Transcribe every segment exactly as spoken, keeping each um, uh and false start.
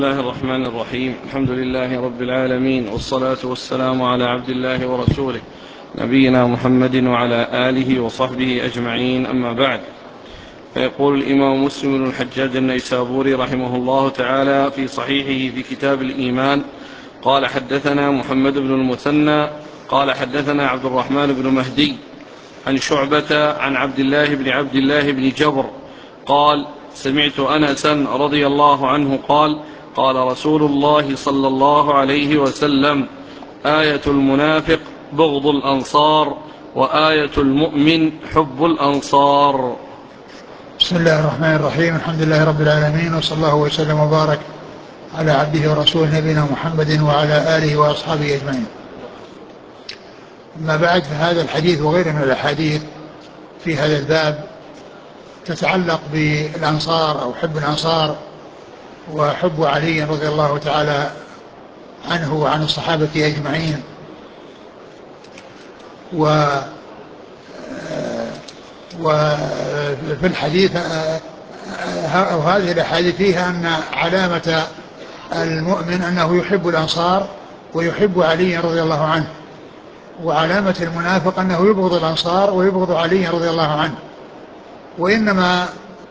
بسم الله الرحمن الرحيم. الحمد لله رب العالمين، والصلاة والسلام على عبد الله ورسوله نبينا محمد وعلى آله وصحبه أجمعين، أما بعد. فيقول الإمام مسلم بن الحجاج النيسابوري رحمه الله تعالى في صحيحه في كتاب الإيمان: قال حدثنا محمد بن المثنى قال حدثنا عبد الرحمن بن مهدي عن شعبة عن عبد الله بن عبد الله بن جبر قال: سمعت أنسا رضي الله عنه قال: قال رسول الله صلى الله عليه وسلم: آية المنافق بغض الأنصار، وآية المؤمن حب الأنصار. بسم الله الرحمن الرحيم. الحمد لله رب العالمين، وصلى الله وسلم وبارك على عبده ورسوله نبينا محمد وعلى آله وأصحابه أجمعين. أما بعد، فهذا الحديث وغيره من الأحاديث في هذا الباب تتعلق بالأنصار أو حب الأنصار وحب علي رضي الله تعالى عنه وعن الصحابة أجمعين. و وفي الحديث أو هذه الأحاديث فيها أن علامة المؤمن أنه يحب الأنصار ويحب علي رضي الله عنه، وعلامة المنافق أنه يبغض الأنصار ويبغض علي رضي الله عنه. وإنما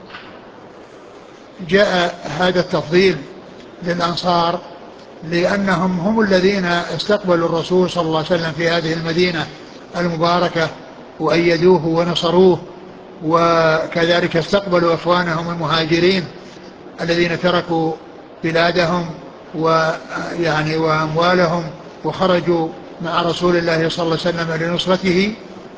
جاء هذا التفضيل للأنصار لأنهم هم الذين استقبلوا الرسول صلى الله عليه وسلم في هذه المدينة المباركة وأيدوه ونصروه، وكذلك استقبلوا إخوانهم المهاجرين الذين تركوا بلادهم ويعني وأموالهم وخرجوا مع رسول الله صلى الله عليه وسلم لنصرته.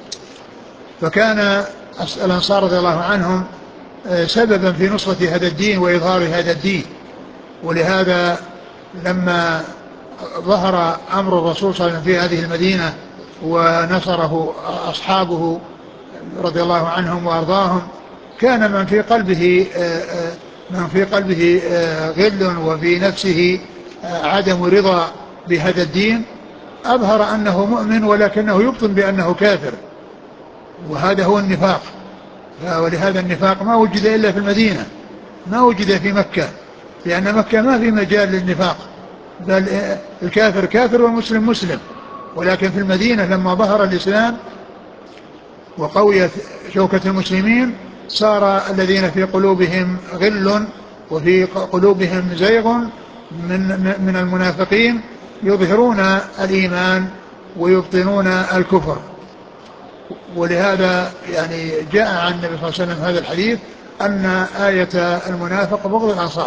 فكان الأنصار رضي الله عنهم سببا في نصرة هذا الدين وإظهار هذا الدين. ولهذا لما ظهر أمر الرسول صلى الله عليه وسلم في هذه المدينة ونصره أصحابه رضي الله عنهم وأرضاهم، كان من في قلبه من في قلبه غل وفي نفسه عدم رضا بهذا الدين أظهر أنه مؤمن ولكنه يبطن بأنه كافر، وهذا هو النفاق. ولهذا النفاق ما وجد إلا في المدينة، ما وجد في مكة، لأن مكة ما في مجال للنفاق، بل الكافر كافر والمسلم مسلم. ولكن في المدينة لما ظهر الإسلام وقويت شوكة المسلمين صار الذين في قلوبهم غل وفي قلوبهم زيغ من من المنافقين يظهرون الإيمان ويبطنون الكفر. ولهذا يعني جاء عن النبي صلى الله عليه وسلم هذا الحديث أن آية المنافق بغض الأنصار،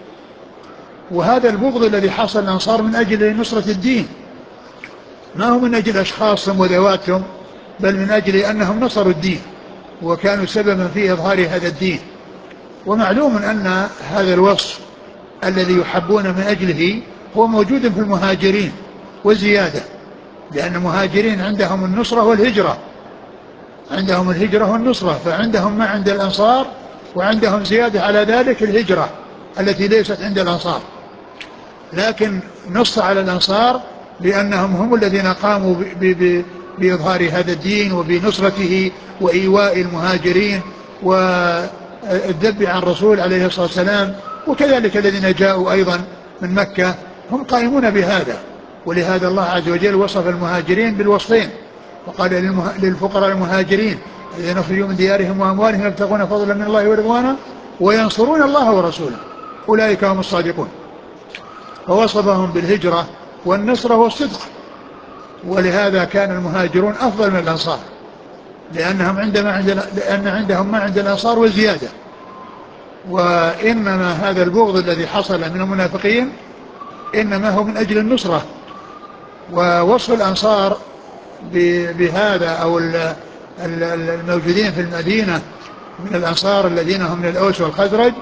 وهذا البغض الذي حصل الأنصار من أجل نصرة الدين، ما هو من أجل أشخاصهم وذواتهم، بل من أجل أنهم نصروا الدين وكانوا سببا في إظهار هذا الدين. ومعلوم أن هذا الوصف الذي يحبون من أجله هو موجود في المهاجرين وزيادة، لأن المهاجرين عندهم النصرة والهجرة، عندهم الهجرة والنصرة، فعندهم ما عند الأنصار، وعندهم زيادة على ذلك الهجرة التي ليست عند الأنصار. لكن نص على الأنصار لأنهم هم الذين قاموا بإظهار هذا الدين وبنصرته وإيواء المهاجرين والذب عن الرسول عليه الصلاة والسلام، وكذلك الذين جاءوا أيضا من مكة هم قائمون بهذا. ولهذا الله عز وجل وصف المهاجرين بالوصفين، وقال للفقراء المهاجرين الذين أخرجوا من ديارهم وأموالهم يبتغون فضلا من الله ورضوانا وينصرون الله ورسوله أولئك هم الصادقون. فوصفهم بالهجرة والنصرة والصدق. ولهذا كان المهاجرون أفضل من الأنصار، لأنهم عندما عند لأن عندهم ما عند الأنصار وزيادة. وإنما هذا البغض الذي حصل من المنافقين إنما هو من أجل النصرة. ووصف الأنصار بهذا أو الموجودين في المدينة من الأنصار الذين هم من الأوس والخزرج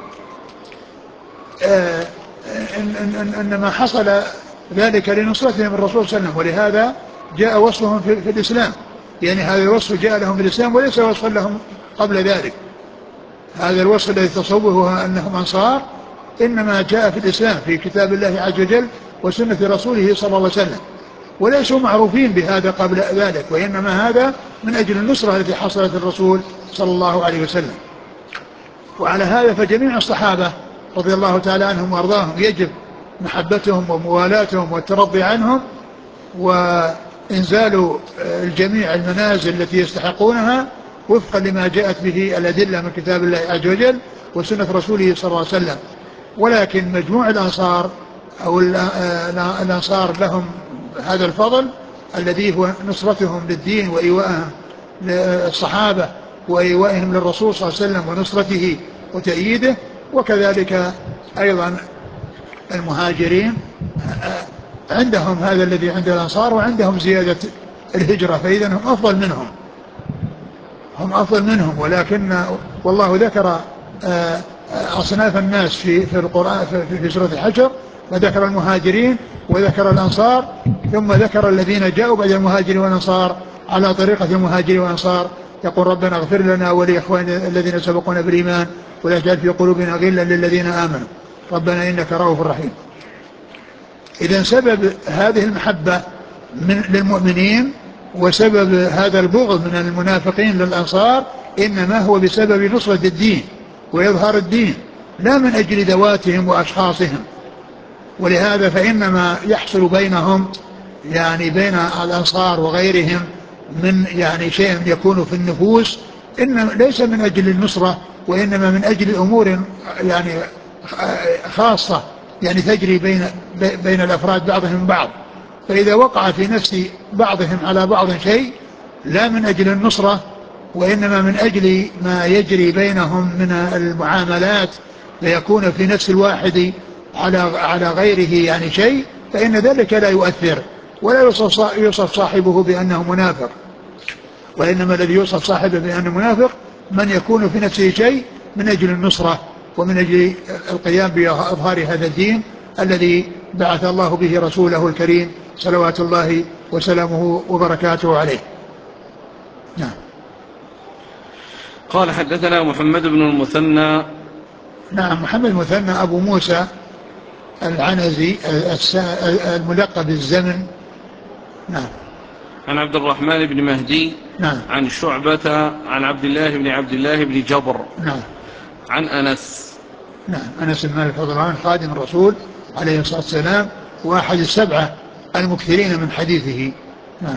إنما حصل ذلك لنصرتهم الرسول صلى الله عليه وسلم، ولهذا جاء وصفهم في, في الإسلام. يعني هذا الوصف جاء لهم في الإسلام وليس وصفا لهم قبل ذلك. هذا الوصف الذي تصوره أنهم أنصار إنما جاء في الإسلام في كتاب الله عز وجل وسنة رسوله صلى الله عليه وسلم، وليسوا معروفين بهذا قبل ذلك، وإنما هذا من أجل النصرة التي حصلت الرسول صلى الله عليه وسلم. وعلى هذا فجميع الصحابة رضي الله تعالى عنهم وأرضاهم يجب محبتهم وموالاتهم والترضي عنهم وإنزال الجميع المنازل التي يستحقونها وفقا لما جاءت به الأدلة من كتاب الله عز وجل وسنة رسوله صلى الله عليه وسلم. ولكن مجموع الأنصار أو الأنصار لهم هذا الفضل الذي هو نصرتهم للدين وإيواءهم للصحابة وإيوائهم للرسول صلى الله عليه وسلم ونصرته وتأييده. وكذلك أيضا المهاجرين عندهم هذا الذي عند الأنصار وعندهم زيادة الهجرة، فإذا هم أفضل منهم هم أفضل منهم ولكن والله ذكر أصناف الناس في في القرآن في سورة الحشر، فذكر المهاجرين وذكر الأنصار ثم ذكر الذين جاءوا بعد المهاجرين والأنصار على طريقة المهاجرين والأنصار. يقول ربنا اغفر لنا ولإخواننا الذين سبقونا بالإيمان ولا تجعل في قلوبنا غلا للذين آمنوا ربنا إنك رؤوف رحيم. إذا سبب هذه المحبة من للمؤمنين وسبب هذا البغض من المنافقين للأنصار إنما هو بسبب نصرة الدين وإظهار الدين لا من أجل ذواتهم وأشخاصهم. ولهذا فإنما يحصل بينهم يعني بين الأنصار وغيرهم من يعني شيء يكون في النفوس إن ليس من أجل النصرة وإنما من أجل أمور يعني خاصة يعني تجري بين بين الأفراد بعضهم من بعض. فإذا وقع في نفس بعضهم على بعض شيء لا من أجل النصرة وإنما من أجل ما يجري بينهم من المعاملات فيكون في نفس الواحد على على غيره يعني شيء، فإن ذلك لا يؤثر ولا يوصف صاحبه بأنه منافق، وإنما الذي يوصف صاحبه بأنه منافق من يكون في نفسه شيء من أجل النصرة ومن أجل القيام بإظهار هذا الدين الذي بعث الله به رسوله الكريم صلوات الله وسلامه وبركاته عليه. نعم. قال حدثنا محمد بن المثنى. نعم محمد المثنى أبو موسى العنزي الملقب بالزمن. نعم. عن عبد الرحمن بن مهدي. نعم. عن شعبة عن عبد الله بن عبد الله بن جبر. نعم. عن أنس. نعم أنس بن مالك الفضلان خادم الرسول عليه الصلاة والسلام واحد السبعة المكثرين من حديثه. نعم.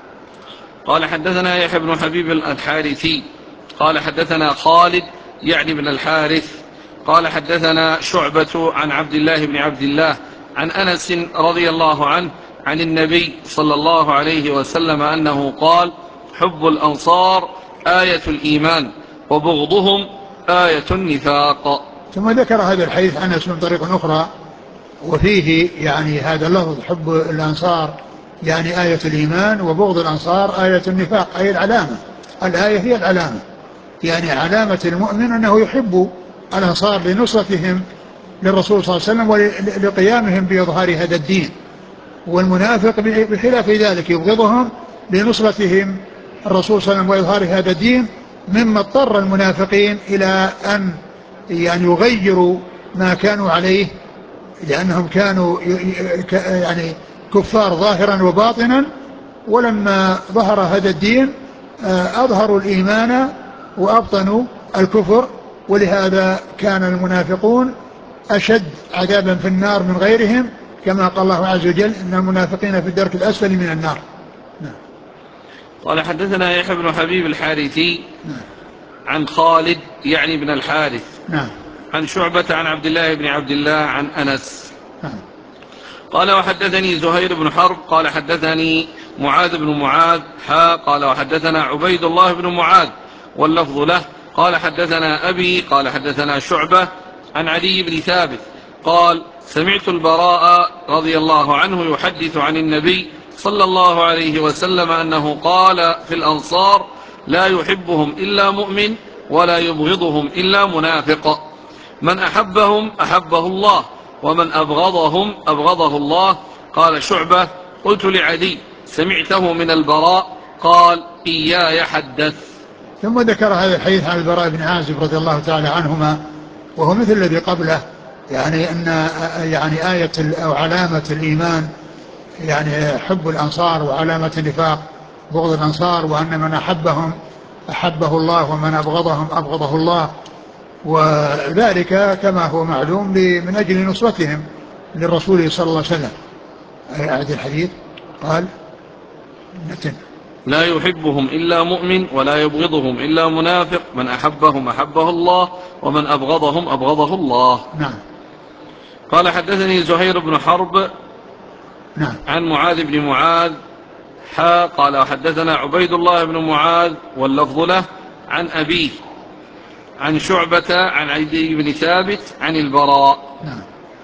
قال حدثنا يحيى بن حبيب الحارثي قال حدثنا خالد يعني بن الحارث قال حدثنا شعبة عن عبد الله بن عبد الله عن أنس رضي الله عنه عن النبي صلى الله عليه وسلم أنه قال حب الأنصار آية الإيمان وبغضهم آية النفاق. ثم ذكر هذا الحديث أنس من طريق أخرى وفيه يعني هذا اللفظ حب الأنصار يعني آية الإيمان وبغض الأنصار آية النفاق أي العلامة. الآية هي العلامة يعني علامة المؤمن أنه يحب الأنصار لنصرتهم للرسول صلى الله عليه وسلم ولقيامهم بإظهار هذا الدين، والمنافق بخلاف ذلك يبغضهم لنصرتهم الرسول صلى الله عليه وسلم وإظهار هذا الدين، مما اضطر المنافقين إلى أن يعني يغيروا ما كانوا عليه لأنهم كانوا يعني كفار ظاهرا وباطنا، ولما ظهر هذا الدين أظهروا الإيمان وأبطنوا الكفر، ولهذا كان المنافقون أشد عذابا في النار من غيرهم كما قال الله عز وجل إن المنافقين في الدرك الأسفل من النار. نعم. قال حدثنا يحيى بن حبيب الحارثي. نعم. عن خالد يعني بن الحارث. نعم. عن شعبة عن عبد الله بن عبد الله عن أنس. نعم. قال وحدثني زهير بن حرب قال حدثني معاذ بن معاذ حا قال وحدثنا عبيد الله بن معاذ واللفظ له قال حدثنا أبي قال حدثنا شعبة عن علي بن ثابت قال سمعت البراء رضي الله عنه يحدث عن النبي صلى الله عليه وسلم أنه قال في الأنصار لا يحبهم إلا مؤمن ولا يبغضهم إلا منافق، من أحبهم أحبه الله ومن أبغضهم أبغضه الله. قال شعبة قلت لعلي سمعته من البراء قال إياي حدث. ثم ذكر هذا الحديث عن البراء بن عازب رضي الله تعالى عنهما وهو مثل الذي قبله، يعني أن يعني آية أو علامة الإيمان يعني حب الأنصار وعلامة النفاق بغض الأنصار، وأن من أحبهم أحبه الله ومن أبغضهم أبغضه الله. وذلك كما هو معلوم من أجل نصرتهم للرسول صلى الله عليه وسلم. أعد الحديث. قال نتن لا يحبهم إلا مؤمن ولا يبغضهم إلا منافق، من أحبهم أحبه الله ومن أبغضهم أبغضه الله. نعم. قال حدثني زهير بن حرب نعم. عن معاذ بن معاذ حا قال حدثنا عبيد الله بن معاذ واللفظ له عن أبيه عن شعبة عن عدي بن ثابت عن البراء. نعم.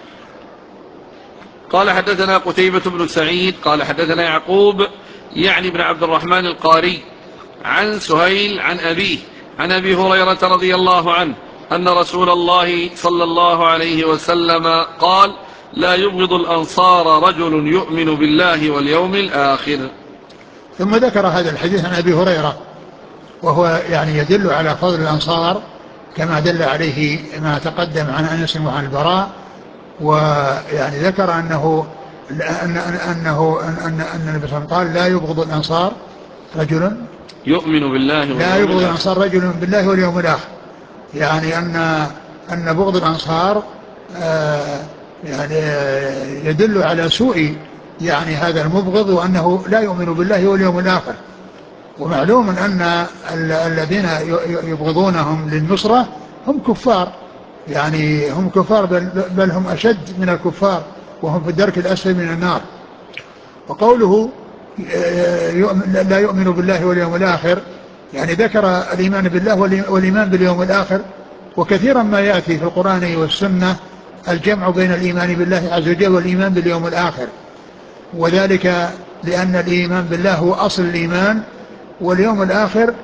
قال حدثنا قتيبة بن سعيد قال حدثنا يعقوب يعني بن عبد الرحمن القاري عن سهيل عن أبيه عن أبي هريرة رضي الله عنه أن رسول الله صلى الله عليه وسلم قال لا يبغض الأنصار رجل يؤمن بالله واليوم الآخر. ثم ذكر هذا الحديث عن أبي هريرة وهو يعني يدل على فضل الأنصار كما دل عليه ما تقدم عن أنس وعن البراء. ويعني ذكر أنه أن أنه أن أن النبي صلى الله عليه وسلم قال لا يبغض الأنصار رجل يؤمن بالله لا يبغض الأنصار رجل بالله واليوم الآخر، يعني أن أن بغض الأنصار آه يعني يدل على سوء يعني هذا المبغض وأنه لا يؤمن بالله واليوم الآخر. ومعلوم أن الذين يبغضونهم للنصرة هم كفار، يعني هم كفار بل, بل هم أشد من الكفار وهم في الدرك الأسفل من النار. وقوله لا يؤمن بالله واليوم الآخر يعني ذكر الإيمان بالله والإيمان باليوم الآخر. وكثيرا ما يأتي في القرآن والسنة الجمع بين الإيمان بالله عز وجل والإيمان باليوم الآخر، وذلك لأن الإيمان بالله هو أصل الإيمان، واليوم الآخر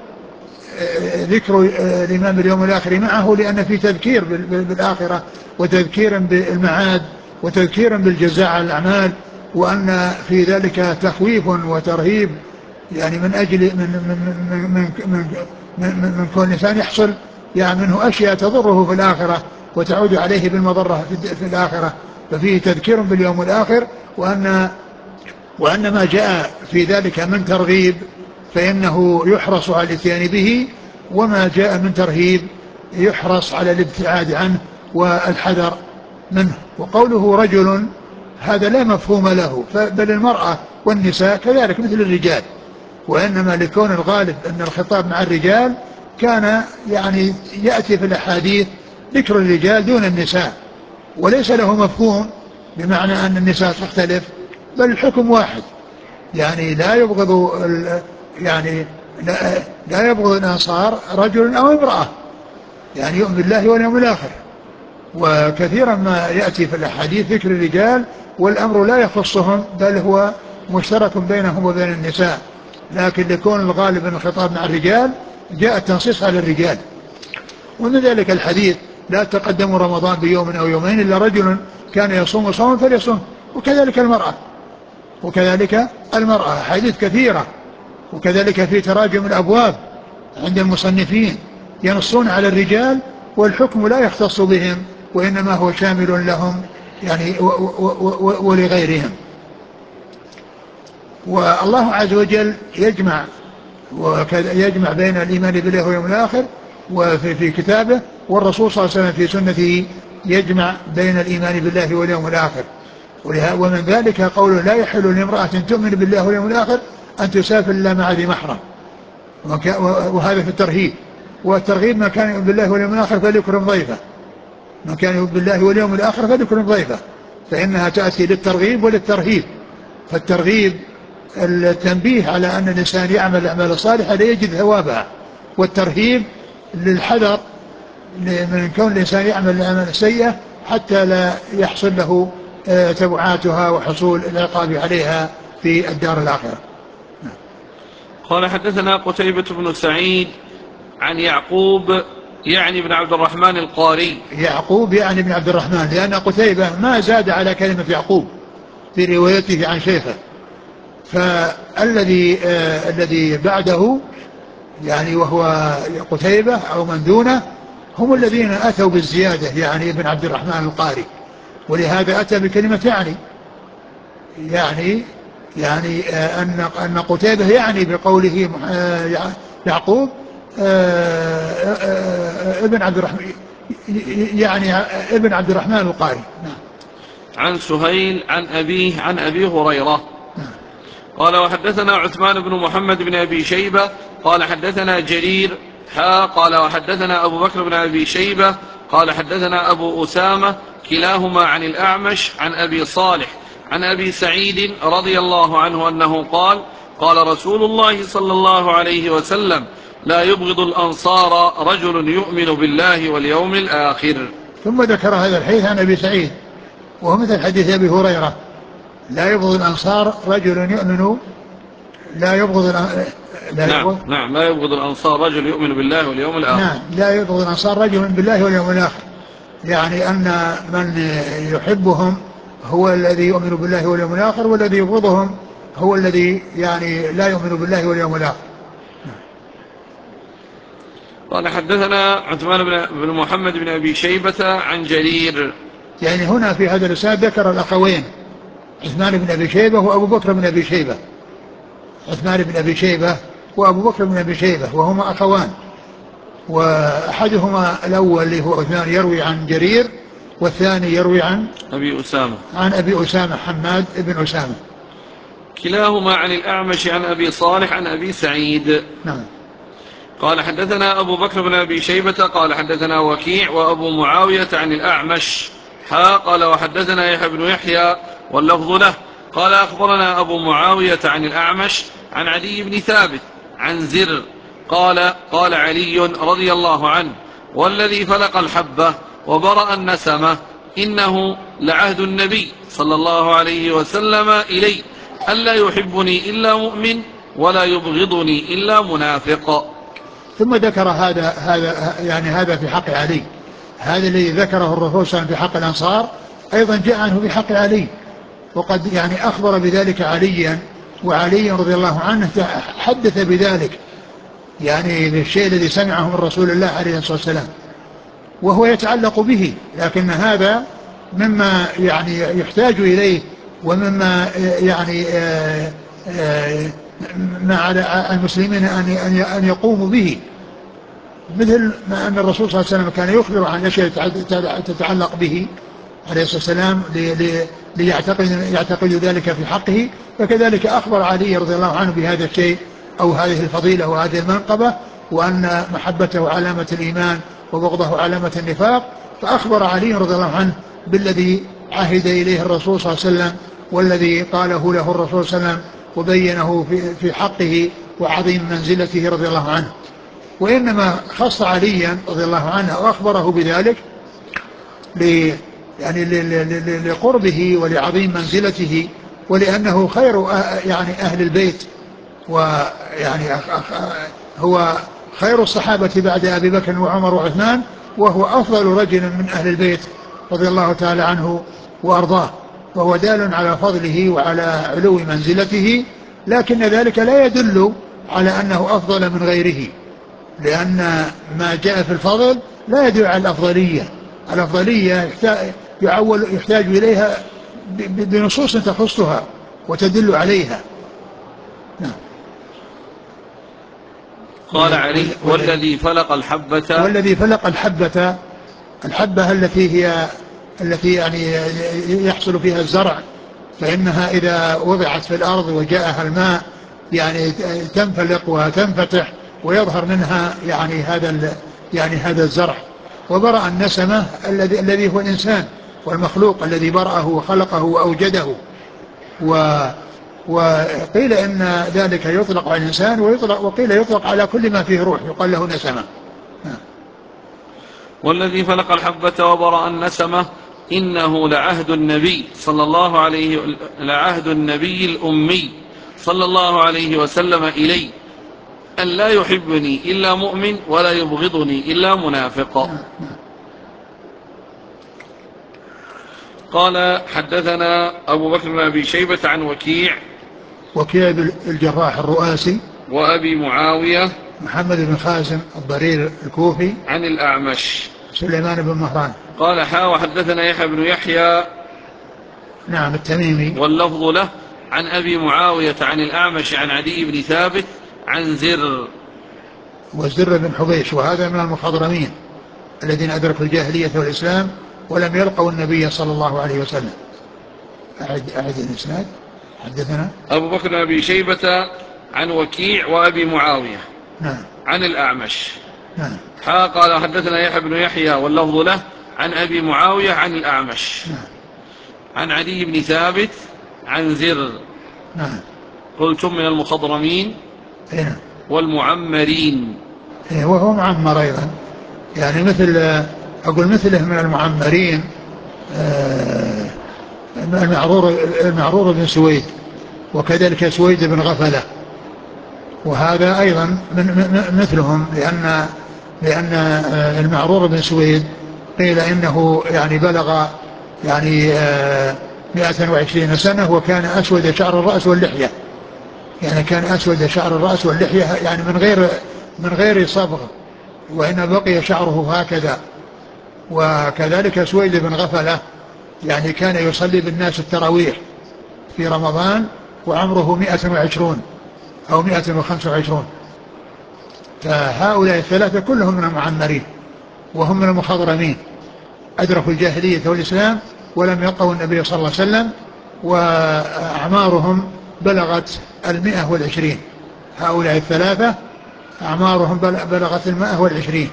ذكر الإيمان باليوم الآخر معه لأن في تذكير بالآخرة وتذكير بالمعاد وتذكير بالجزاء على الأعمال، وأن في ذلك تخويف وترهيب يعني من أجل من من من من, من, من, من كل إنسان يحصل يعني منه أشياء تضره في الآخرة وتعود عليه بالمضرة في الآخرة. ففيه تذكير باليوم الآخر وأن وأن ما جاء في ذلك من ترغيب فإنه يحرص على الاتيان به، وما جاء من ترهيب يحرص على الابتعاد عنه والحذر منه. وقوله رجل هذا لا مفهوم له، بل المرأة والنساء كذلك مثل الرجال، وإنما لكون الغالب أن الخطاب مع الرجال كان يعني يأتي في الأحاديث ذكر الرجال دون النساء، وليس له مفهوم بمعنى أن النساء تختلف، بل الحكم واحد. يعني لا يبغض يعني لا, لا يبغض الأنصار رجل أو امرأة، يعني يؤمن بالله واليوم الآخر. وكثيرا ما يأتي في الأحاديث ذكر الرجال والأمر لا يخصهم بل هو مشترك بينهم وبين النساء، لكن لكون الغالب أن الخطاب مع الرجال جاء التنصيص على الرجال. ومن ذلك الحديث لا تقدموا رمضان بيوم أو يومين إلا رجل كان يصوم صوما فليصوم، وكذلك المرأة وكذلك المرأة حديث كثيرة. وكذلك في تراجم الأبواب عند المصنفين ينصون على الرجال والحكم لا يختص بهم وإنما هو شامل لهم يعني ولغيرهم. والله عز وجل يجمع يجمع بين الإيمان بالله واليوم الآخر وفي في كتابه، والرسول صلى الله عليه وسلم في سنته يجمع بين الإيمان بالله واليوم الآخر. ومن ذلك قوله لا يحل لامرأة تؤمن بالله واليوم الآخر أن تسافر إلا مع ذي محرم، وهذا في الترهيب. والترغيب ما كان يؤمن بالله واليوم الآخر فليكرم ضيفه، ما كان يؤمن بالله واليوم الآخر فليكرم ضيفه، فإنها تأتي للترغيب وللترهيب. فالترغيب التنبيه على أن الإنسان يعمل الأعمال الصالحة ليجد ثوابها، والترهيب للحذر من كون الإنسان يعمل الأعمال السيئة حتى لا يحصل له تبعاتها وحصول العقاب عليها في الدار الآخرة. قال حدثنا قتيبة بن سعيد عن يعقوب يعني بن عبد الرحمن القاري. يعقوب يعني بن عبد الرحمن، لأن قتيبة ما زاد على كلمة يعقوب في روايته عن شيخه، فالذي آه الذي بعده يعني وهو قتيبة أو من دونه هم الذين أتوا بالزيادة يعني ابن عبد الرحمن القاري، ولهذا أتى بكلمة يعني يعني يعني آه أن أن قتيبة يعني بقوله آه يعقوب آه آه ابن عبد الرحمن يعني ابن عبد الرحمن القاري. نعم. عن سهيل عن أبيه عن أبي هريرة. نعم. قال وحدثنا عثمان بن محمد بن أبي شيبة قال حدثنا جرير ها قال وحدثنا أبو بكر بن أبي شيبة قال حدثنا أبو أسامة كلاهما عن الأعمش عن أبي صالح عن أبي سعيد رضي الله عنه أنه قال قال رسول الله صلى الله عليه وسلم لا يبغض الأنصار رجل يؤمن بالله واليوم الآخر. ثم ذكر هذا الحديث عن أبي سعيد وهو مثل حديث أبي هريرة لا يبغض الأنصار رجل يؤمن لا يبغض لا نعم يبغض نعم لا يبغض الأنصار رجل يؤمن بالله واليوم الآخر. نعم لا يبغض الأنصار رجل يؤمن بالله واليوم الآخر، يعني أن من يحبهم هو الذي يؤمن بالله واليوم الآخر، والذي يبغضهم هو الذي يعني لا يؤمن بالله واليوم الآخر. قال حدثنا عثمان بن محمد بن أبي شيبة عن جرير. يعني هنا في هذا الإسناد ذكر الأخوين عثمان بن أبي شيبة وأبو بكر بن أبي شيبة، عثمان بن أبي شيبة وأبو بكر بن أبي شيبة وهما أخوان، وأحدهما الأول اللي هو عثمان يروي عن جرير، والثاني يروي عن أبي أسامة عن أبي أسامة حماد بن أسامة، كلاهما عن الأعمش عن أبي صالح عن أبي سعيد. نعم. قال حدثنا أبو بكر بن أبي شيبة قال حدثنا وكيع وأبو معاوية عن الأعمش ها قال وحدثنا يحيى بن يحيى واللفظ له قال أخبرنا أبو معاوية عن الأعمش عن عدي بن ثابت عن زر قال قال علي رضي الله عنه والذي فلق الحبة وبرأ النسمة إنه لعهد النبي صلى الله عليه وسلم إلي ألا يحبني إلا مؤمن ولا يبغضني إلا منافق. ثم ذكر هذا هذا يعني هذا في حق علي، هذا الذي ذكره الرسول صلى الله عليه وسلم في حق الأنصار أيضا جاء عنه في حق علي، وقد يعني أخبر بذلك عليا، وعلي رضي الله عنه حدث بذلك يعني بالشيء الذي سمعه من رسول الله عليه الصلاة والسلام وهو يتعلق به، لكن هذا مما يعني يحتاج إليه ومما يعني آآ آآ ما على المسلمين أن يقوموا به، مثل ما أن الرسول صلى الله عليه وسلم كان يخبر عن أشياء تتعلق به عليه الصلاة والسلام ليعتقد يعتقد ذلك في حقه، فكذلك أخبر علي رضي الله عنه بهذا الشيء أو هذه الفضيلة وهذه المنقبة، وأن محبته علامة الإيمان وبغضه علامة النفاق، فأخبر علي رضي الله عنه بالذي عهد إليه الرسول صلى الله عليه وسلم والذي قاله له الرسول صلى الله عليه وسلم وبينه في حقه وعظيم منزلته رضي الله عنه. وإنما خص عليا رضي الله عنه وأخبره بذلك يعني لقربه ولعظيم منزلته، ولأنه خير يعني أهل البيت، ويعني هو خير الصحابة بعد أبي بكر وعمر وعثمان، وهو أفضل رجل من أهل البيت رضي الله تعالى عنه وأرضاه، وهو دال على فضله وعلى علو منزلته، لكن ذلك لا يدل على أنه أفضل من غيره، لأن ما جاء في الفضل لا يدل على الأفضلية. الأفضلية يعول يحتاج إليها بنصوص تخصها وتدل عليها. نعم. قال علي والذي فلق الحبة والذي فلق الحبة، الحبة التي هي التي يعني يحصل فيها الزرع، فإنها إذا وضعت في الأرض وجاءها الماء يعني تنفلق وتنفتح ويظهر منها يعني هذا يعني هذا الزرع. وبرأ النسمة الذي الذي هو الإنسان والمخلوق الذي برأه وخلقه وأوجده، و وقيل إن ذلك يطلق على الإنسان ويطلق وقيل يطلق على كل ما فيه روح يقال له نسمة. والذي فلق الحبة وبرأ النسمة إنه لعهد النبي صلى الله عليه لعهد النبي الأمي صلى الله عليه وسلم إلي أن لا يحبني إلا مؤمن ولا يبغضني إلا منافق. قال حدثنا أبو بكر بن أبي شيبة عن وكيع وكيع الجراح الرؤاسي وأبي معاوية محمد بن خازم الضرير الكوفي عن الأعمش سليمان بن مهران. قال حا وحدثنا يحيى بن يحيى نعم التميمي واللفظ له عن أبي معاوية عن الأعمش عن عدي بن ثابت عن زر وزر بن حبيش، وهذا من المخضرمين الذين أدركوا الجاهلية والإسلام ولم يلقوا النبي صلى الله عليه وسلم. أعد, أعد الإسناد. حدثنا أبو بكر بن أبي شيبة عن وكيع وأبي معاوية نعم عن الأعمش نعم حا قال حدثنا يحيى بن يحيى واللفظ له عن أبي معاوية عن الأعمش نعم عن عدي بن ثابت عن زر نعم قلتم من المخضرمين هنا والمعمرين. إيه وهو معمر أيضا، يعني مثل أقول مثله من المعمرين آه المعرور المعرور بن سويد، وكذلك سويد بن غفلة، وهذا أيضا من مثلهم، لأن لأن المعرور بن سويد قيل إنه يعني بلغ يعني مئة وعشرين سنة وكان أسود شعر الرأس واللحية، يعني كان أسود شعر الرأس واللحية يعني من غير من غير صبغ، وإن بقي شعره هكذا. وكذلك سويد بن غفلة يعني كان يصلي بالناس التراويح في رمضان وعمره مئة وعشرون أو مئة وخمسة وعشرون. فهؤلاء الثلاثة كلهم من المعمرين وهم من المخضرمين، أدركوا الجاهلية والإسلام ولم يلقوا النبي صلى الله عليه وسلم، وأعمارهم بلغت المئة والعشرين. هؤلاء الثلاثة أعمارهم بلغت المئة والعشرين.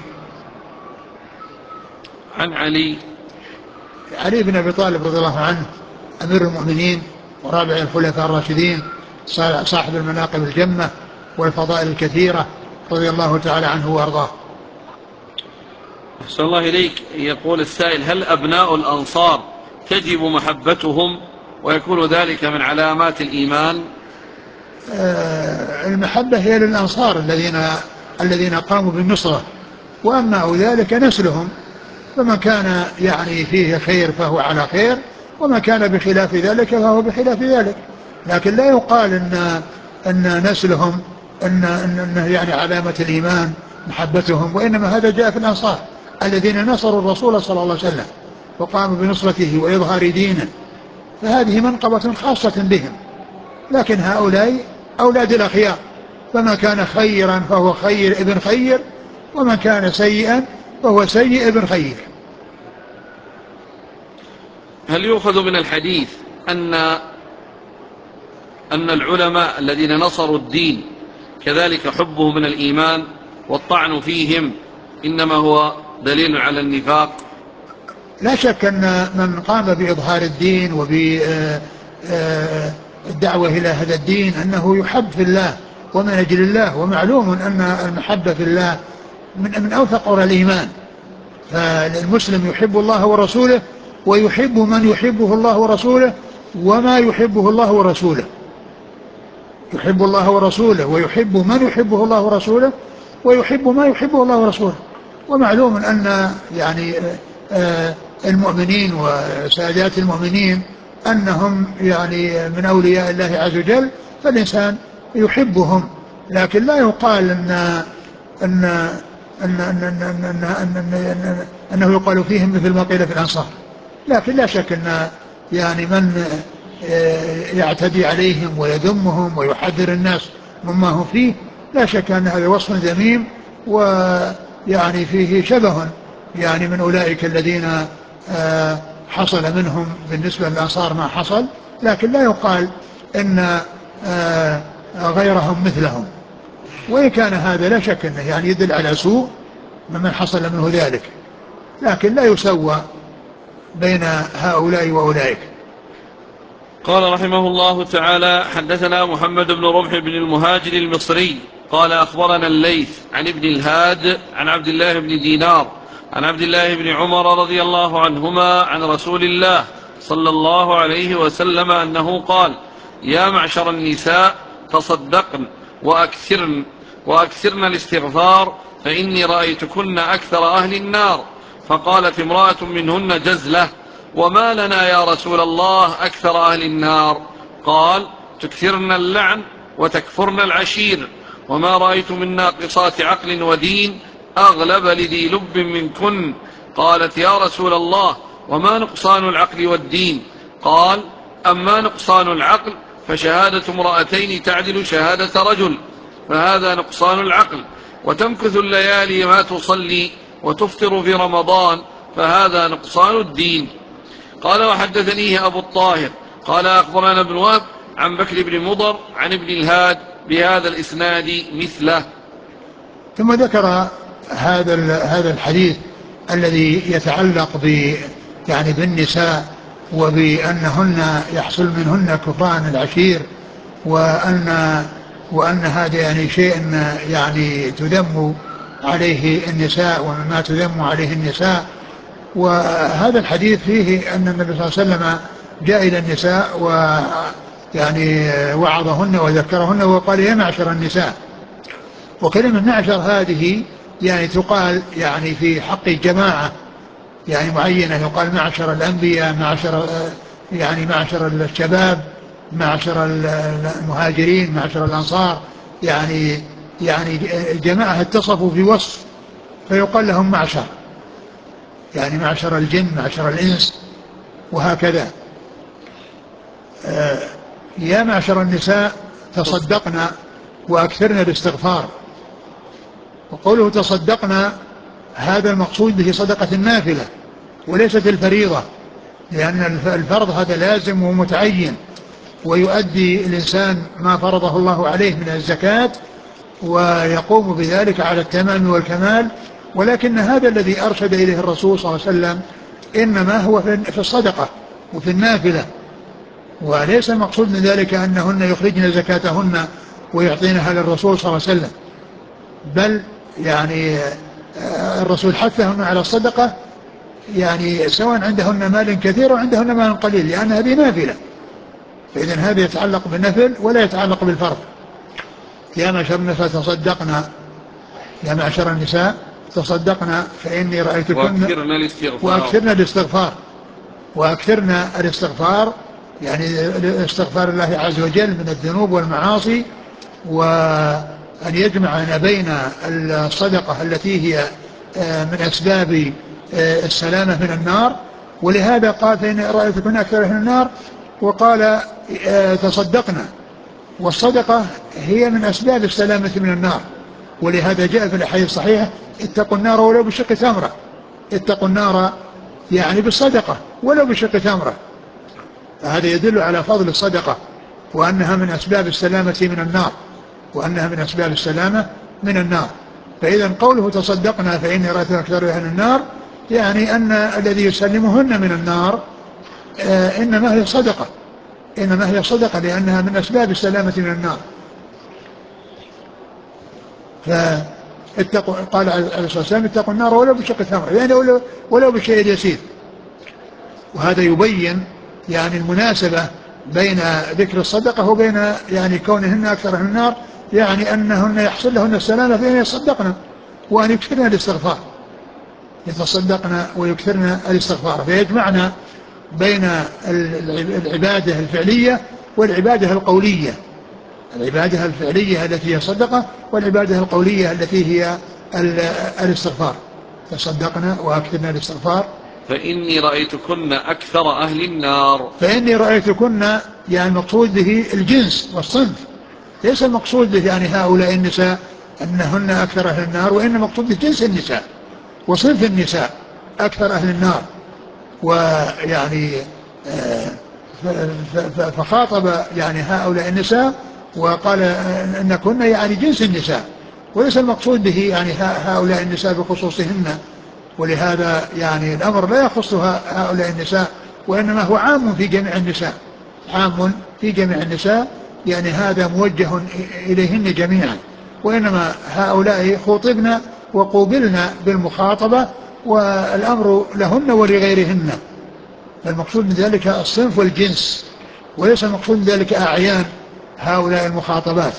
عن علي علي بن أبي طالب رضي الله عنه أمير المؤمنين ورابع الخلفاء الراشدين صاحب المناقب الجمة والفضائل الكثيرة رضي الله تعالى عنه وأرضاه. أحسن الله إليك. يقول السائل: هل أبناء الأنصار تجب محبتهم ويكون ذلك من علامات الإيمان؟ آه المحبة هي للأنصار الذين الذين قاموا بالنصرة، وأما ذلك نسلهم، فمن كان يعني فيه خير فهو على خير، وما كان بخلاف ذلك فهو بخلاف ذلك. لكن لا يقال ان ان نسلهم ان ان يعني علامة الإيمان محبتهم، وإنما هذا جاء في الأنصار الذين نصروا الرسول صلى الله عليه وسلم وقاموا بنصرته وإظهار دينه، فهذه منقبة خاصة بهم. لكن هؤلاء أولاد الأخيار، فما كان خيرا فهو خير ابن خير، وما كان سيئا فهو سيء ابن خير. هل يؤخذ من الحديث أن أن العلماء الذين نصروا الدين كذلك حبه من الإيمان والطعن فيهم إنما هو دليل على النفاق؟ لا شك أن من قام بإظهار الدين وبالدعوة إلى هذا الدين أنه يحب في الله ومن أجل الله، ومعلوم أن المحبة في الله من من أوثق أمور الإيمان. فالمسلم يحب الله ورسوله ويحب من يحبه الله ورسوله وما يحبه الله ورسوله، يحب الله ورسوله ويحب من يحبه الله ورسوله ويحب ما يحبه الله ورسوله. ومعلوم أن يعني المؤمنين وسادات المؤمنين أنهم يعني من أولياء الله عز وجل، فالإنسان يحبهم، لكن لا يقال أن أن أن أن أن أن أن أن أنه يقال فيهم مثل ما قيل في الأنصار. لكن لا شك أن يعني من يعتدي عليهم ويذمهم ويحذر الناس مما هم فيه، لا شك أن هذا وصف ذميم، ويعني فيه شبه يعني من أولئك الذين حصل منهم بالنسبة للأنصار ما حصل، لكن لا يقال إن غيرهم مثلهم. وإن كان هذا لا شك أنه يعني يدل على سوء ممن حصل منه ذلك، لكن لا يسوى بين هؤلاء وأولئك. قال رحمه الله تعالى: حدثنا محمد بن رمح بن المهاجر المصري قال أخبرنا الليث عن ابن الهاد عن عبد الله بن دينار عن عبد الله بن عمر رضي الله عنهما عن رسول الله صلى الله عليه وسلم أنه قال: يا معشر النساء تصدقن وأكثرن وأكثرن الاستغفار فإني رأيتكن أكثر أهل النار. فقالت امرأة منهن جزلة: وما لنا يا رسول الله أكثر أهل النار؟ قال: تكثرن اللعن وتكفرن العشير، وما رأيت من ناقصات عقل ودين أغلب لذي لب منكن. قالت: يا رسول الله وما نقصان العقل والدين؟ قال: أما نقصان العقل فشهادة امرأتين تعدل شهادة رجل، فهذا نقصان العقل. وتمكث الليالي ما تصلي وتفطر في رمضان فهذا نقصان الدين. قال وحدثنيه أبو الطاهر قال أخبرنا ابن وهب عن بكر بن مضر عن ابن الهاد بهذا الإسناد مثله. ثم ذكر هذا هذا الحديث الذي يتعلق ب يعني بالنساء وبأنهن يحصل منهن كفران العشير، وأن وأن هذا يعني شيء يعني تذم عليه النساء ومما تذم عليه النساء. وهذا الحديث فيه أن النبي صلى الله عليه وسلم جاء إلى النساء ويعني وعظهن وذكرهن وقال يا معشر النساء. وكلمة معشر هذه يعني تقال يعني في حق الجماعة يعني معينة، يقال معشر الأنبياء، معشر يعني معشر الشباب، معشر المهاجرين، معشر الأنصار، يعني يعني جماعة اتصفوا في وصف فيقال لهم معشر، يعني معشر الجن، معشر الإنس، وهكذا. يا معشر النساء تصدقنا وأكثرنا الاستغفار. وقوله تصدقنا هذا المقصود به صدقة النافلة وليست الفريضة، لأن الفرض هذا لازم ومتعين ويؤدي الإنسان ما فرضه الله عليه من الزكاة ويقوم بذلك على التمام والكمال. ولكن هذا الذي أرشد إليه الرسول صلى الله عليه وسلم إنما هو في الصدقة وفي النافلة، وليس المقصود من ذلك أنهن يخرجن زكاتهن ويعطينها للرسول صلى الله عليه وسلم، بل يعني الرسول حثهم على الصدقة يعني سواء عندهن مال كثير وعندهن مال قليل، لأن هذه نافلة، فإذن هذا يتعلق بالنفل ولا يتعلق بالفرض. يا معشر النساء تصدقنا، يا معشر النساء تصدقنا فإني رأيتكن وأكثرنا الاستغفار وأكثرنا الاستغفار وأكثرنا الاستغفار يعني استغفار الله عز وجل من الذنوب والمعاصي، وأن يجمعنا بين الصدقة التي هي من أسباب السلامة من النار. ولهذا قال فإن رأيتكن أكثر أهل النار، وقال تصدقنا، والصدقة هي من أسباب السلامة من النار. ولهذا جاء في الحديث الصحيح اتقوا النار ولو بشق تمرة، اتقوا النار يعني بالصدقة ولو بشق تمرة. فهذا يدل على فضل الصدقة وأنها من أسباب السلامة من النار وأنها من أسباب السلامة من النار. فإذا قوله تصدقنا فإني رأيت أكثر أهل النار يعني أن الذي يسلمهن من النار آه إنما هي صدقة، إنما هي صدقة لأنها من أسباب السلامة من النار. فاتقوا قال عليه الصلاة والسلام اتقوا النار ولو بشق تمرة، يعني ولو, ولو بشيء يسير. وهذا يبين يعني المناسبة بين ذكر الصدقة وبين يعني كونهن أكثر أهل النار، يعني أنهن يحصل لهن السلامة فإن يصدقن وأن يكثرن الاستغفار، يتصدقن ويكثرن الاستغفار، فيجمعنا بين العبادة الفعلية والعبادة القولية، العبادة الفعلية التي هي صدقة والعبادة القولية التي هي الاستغفار. تصدقنا وأكثرنا الاستغفار فإني رأيتكن أكثر أهل النار. فإني رأيتكن يعني المقصود به الجنس والصنف، ليس المقصود به يعني هؤلاء النساء أنهن أكثر أهل النار، وإن المقصود به جنس النساء وصنف النساء أكثر أهل النار. ويعني فخاطب يعني هؤلاء النساء وقال إنكن يعني جنس النساء، وليس المقصود به يعني هؤلاء النساء بخصوصهن. ولهذا يعني الأمر لا يخص هؤلاء النساء وإنما هو عام في جميع النساء، عام في جميع النساء، يعني هذا موجه إليهن جميعا، وإنما هؤلاء خطبنا وقوبلنا بالمخاطبة والأمر لهن ولغيرهن. المقصود من ذلك الصنف والجنس، وليس المقصود من ذلك أعيان هؤلاء المخاطبات.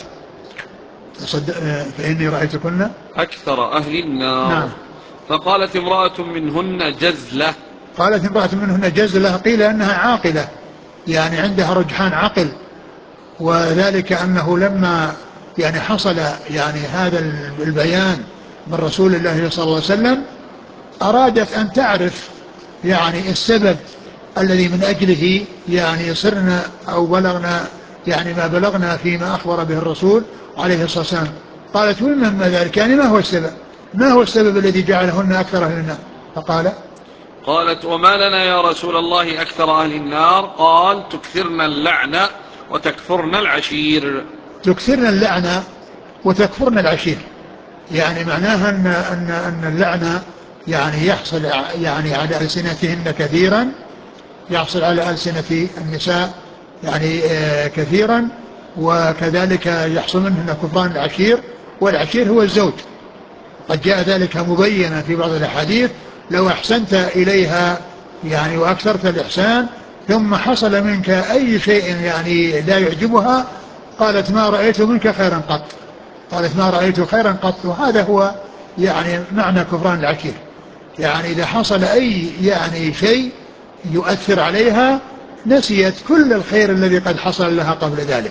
فإني رأيتكن أكثر أهل النار. نعم. فقالت امرأة منهن جزلة، قالت امرأة منهن جزلة، قيل أنها عاقلة يعني عندها رجحان عقل، وذلك أنه لما يعني حصل يعني هذا البيان من رسول الله صلى الله عليه وسلم أرادت أن تعرف يعني السبب الذي من أجله يعني صرنا أو بلغنا يعني ما بلغنا فيما أخبر به الرسول عليه الصلاة والسلام. قالت ومما ذلك يعني ما هو السبب؟ ما هو السبب الذي جعلهن أكثر أهل النار؟ فقال قالت وما لنا يا رسول الله أكثر أهل النار؟ قال تكثرن اللعنة وتكفرن العشير. تكثرن اللعنة وتكفرن العشير، يعني معناها أن, أن, أن اللعنة يعني يحصل يعني على ألسنتهن كثيرا، يحصل على ألسنة النساء يعني كثيرا، وكذلك يحصل منهن كفران العشير، والعشير هو الزوج. قد جاء ذلك مبينا في بعض الأحاديث: لو أحسنت إليها يعني وأكثرت الإحسان ثم حصل منك أي شيء يعني لا يعجبها، قالت ما رأيت منك خيرا قط، قالت ما رأيت خيرا قط. وهذا هو يعني معنى كفران العشير، يعني إذا حصل أي يعني شيء يؤثر عليها نسيت كل الخير الذي قد حصل لها قبل ذلك،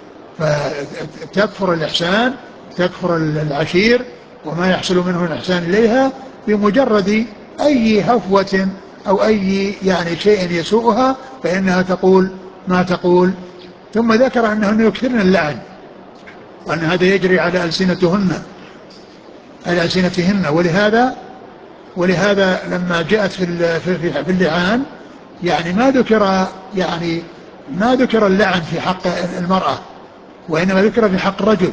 فتكفر الإحسان، تكفر العشير وما يحصل منه الإحسان إليها بمجرد أي هفوة أو أي يعني شيء يسوءها فإنها تقول ما تقول. ثم ذكر أنهن يكثرن اللعن، وأن هذا يجري على ألسنتهن على ألسنتهن ولهذا ولهذا لما جاءت في في اللعان يعني ما ذكر يعني ما ذكر اللعن في حق المرأة، وإنما ذكر في حق الرجل،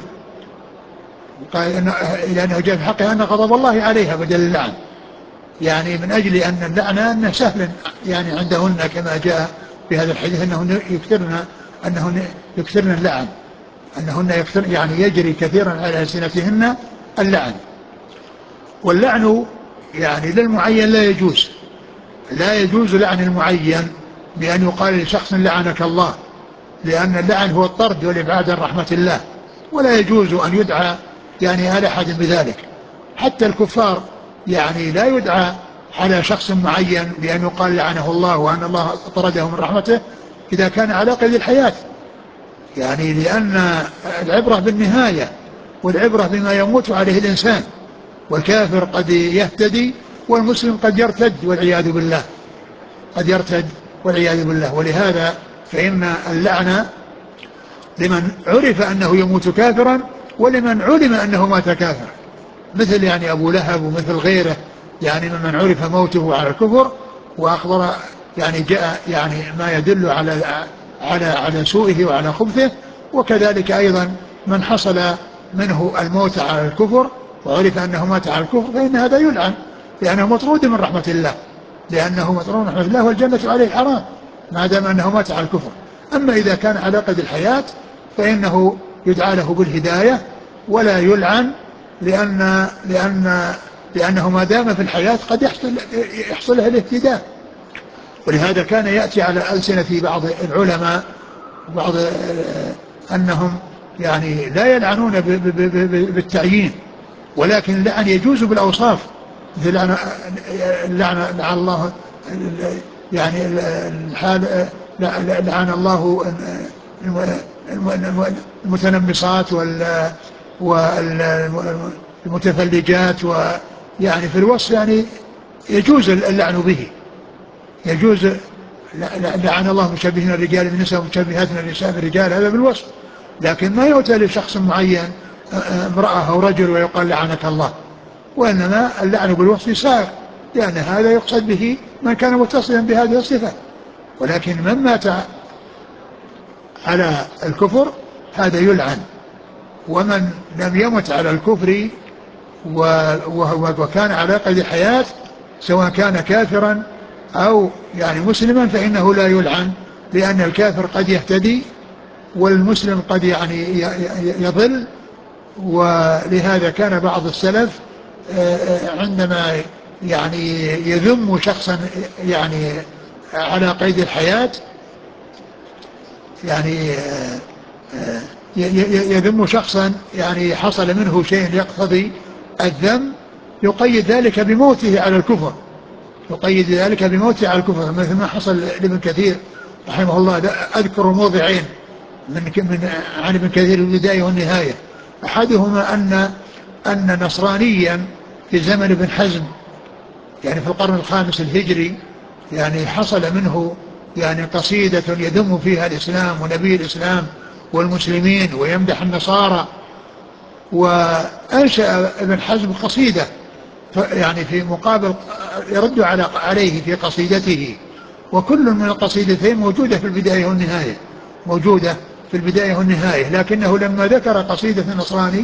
لأنه جاء في حقها أن غضب الله عليها بدل اللعن، يعني من أجل أن اللعنة أنه سهل يعني عندهن كما جاء في هذا الحديث أنهن يكثرن أنهن يكثرن اللعن، أنهن يكثر يعني يجري كثيرا على ألسنتهن اللعن. واللعن يعني للمعين لا يجوز، لا يجوز لعن المعين بأن يقال لشخص لعنك الله، لأن اللعن هو الطرد والإبعاد عن رحمة الله، ولا يجوز أن يدعى يعني على أحد بذلك. حتى الكفار يعني لا يدعى على شخص معين بأن يقال لعنه الله وأن الله طرده من رحمته إذا كان على قيد الحياة، يعني لأن العبرة بالنهاية والعبرة بما يموت عليه الإنسان، والكافر قد يهتدي والمسلم قد يرتد والعياذ بالله، قد يرتد والعياذ بالله. ولهذا فإن اللعنة لمن عرف أنه يموت كافرا ولمن علم أنه مات كافرا، مثل يعني أبو لهب ومثل غيره، يعني ممن عرف موته على الكفر وأخبر يعني جاء يعني ما يدل على على على سوءه وعلى خبثه. وكذلك أيضا من حصل منه الموت على الكفر وعرف أنه مات على الكفر فإن هذا يلعن، لأنه مطرود من رحمة الله، لأنه مطرود من رحمة الله والجنة عليه حرام ما دام أنه مات على الكفر. أما إذا كان على قيد الحياة فإنه يدعى له بالهداية ولا يلعن، لأن لأن لأنه ما دام في الحياة قد يحصل يحصل له الاهتداء. ولهذا كان يأتي على ألسنة بعض العلماء بعض أنهم يعني لا يلعنون بالتعيين، ولكن اللعن يجوز بالأوصاف، مثل اللعن لعن الله يعني الحال لعن الله المتنمصات والمتفلجات، ويعني في الوصف يعني يجوز اللعن به، يجوز لعن الله مشبهين الرجال بالنساء ومشبهات النساء بالرجال، هذا بالوصف، لكن ما يؤتى لشخص معين امرأة أو رجل ويقال لعنك الله، وإنما اللعن بالوصف سائر، لأن هذا يقصد به من كان متصلا بهذه الصفة. ولكن من مات على الكفر هذا يلعن، ومن لم يمت على الكفر وكان على قيد الحياة سواء كان كافرا أو يعني مسلما فإنه لا يلعن، لأن الكافر قد يهتدي والمسلم قد يعني يضل. ولهذا كان بعض السلف عندما يعني يذم شخصا يعني على قيد الحياة يعني يذم شخصا يعني حصل منه شيء يقتضي الذم يقيد ذلك بموته على الكفر، يقيد ذلك بموته على الكفر، مثل ما حصل لابن كثير رحمه الله. أذكر موضعين من من عن ابن كثير البداية والنهاية. أحدهما أن أن نصرانيا في زمن ابن حزم يعني في القرن الخامس الهجري يعني حصل منه يعني قصيدة يذم فيها الإسلام ونبي الإسلام والمسلمين ويمدح النصارى، وأنشأ ابن حزم قصيدة يعني في مقابل يرد على عليه في قصيدته، وكل من القصيدتين موجودة في البداية والنهاية، موجودة في البداية والنهاية، لكنه لما ذكر قصيدة النصراني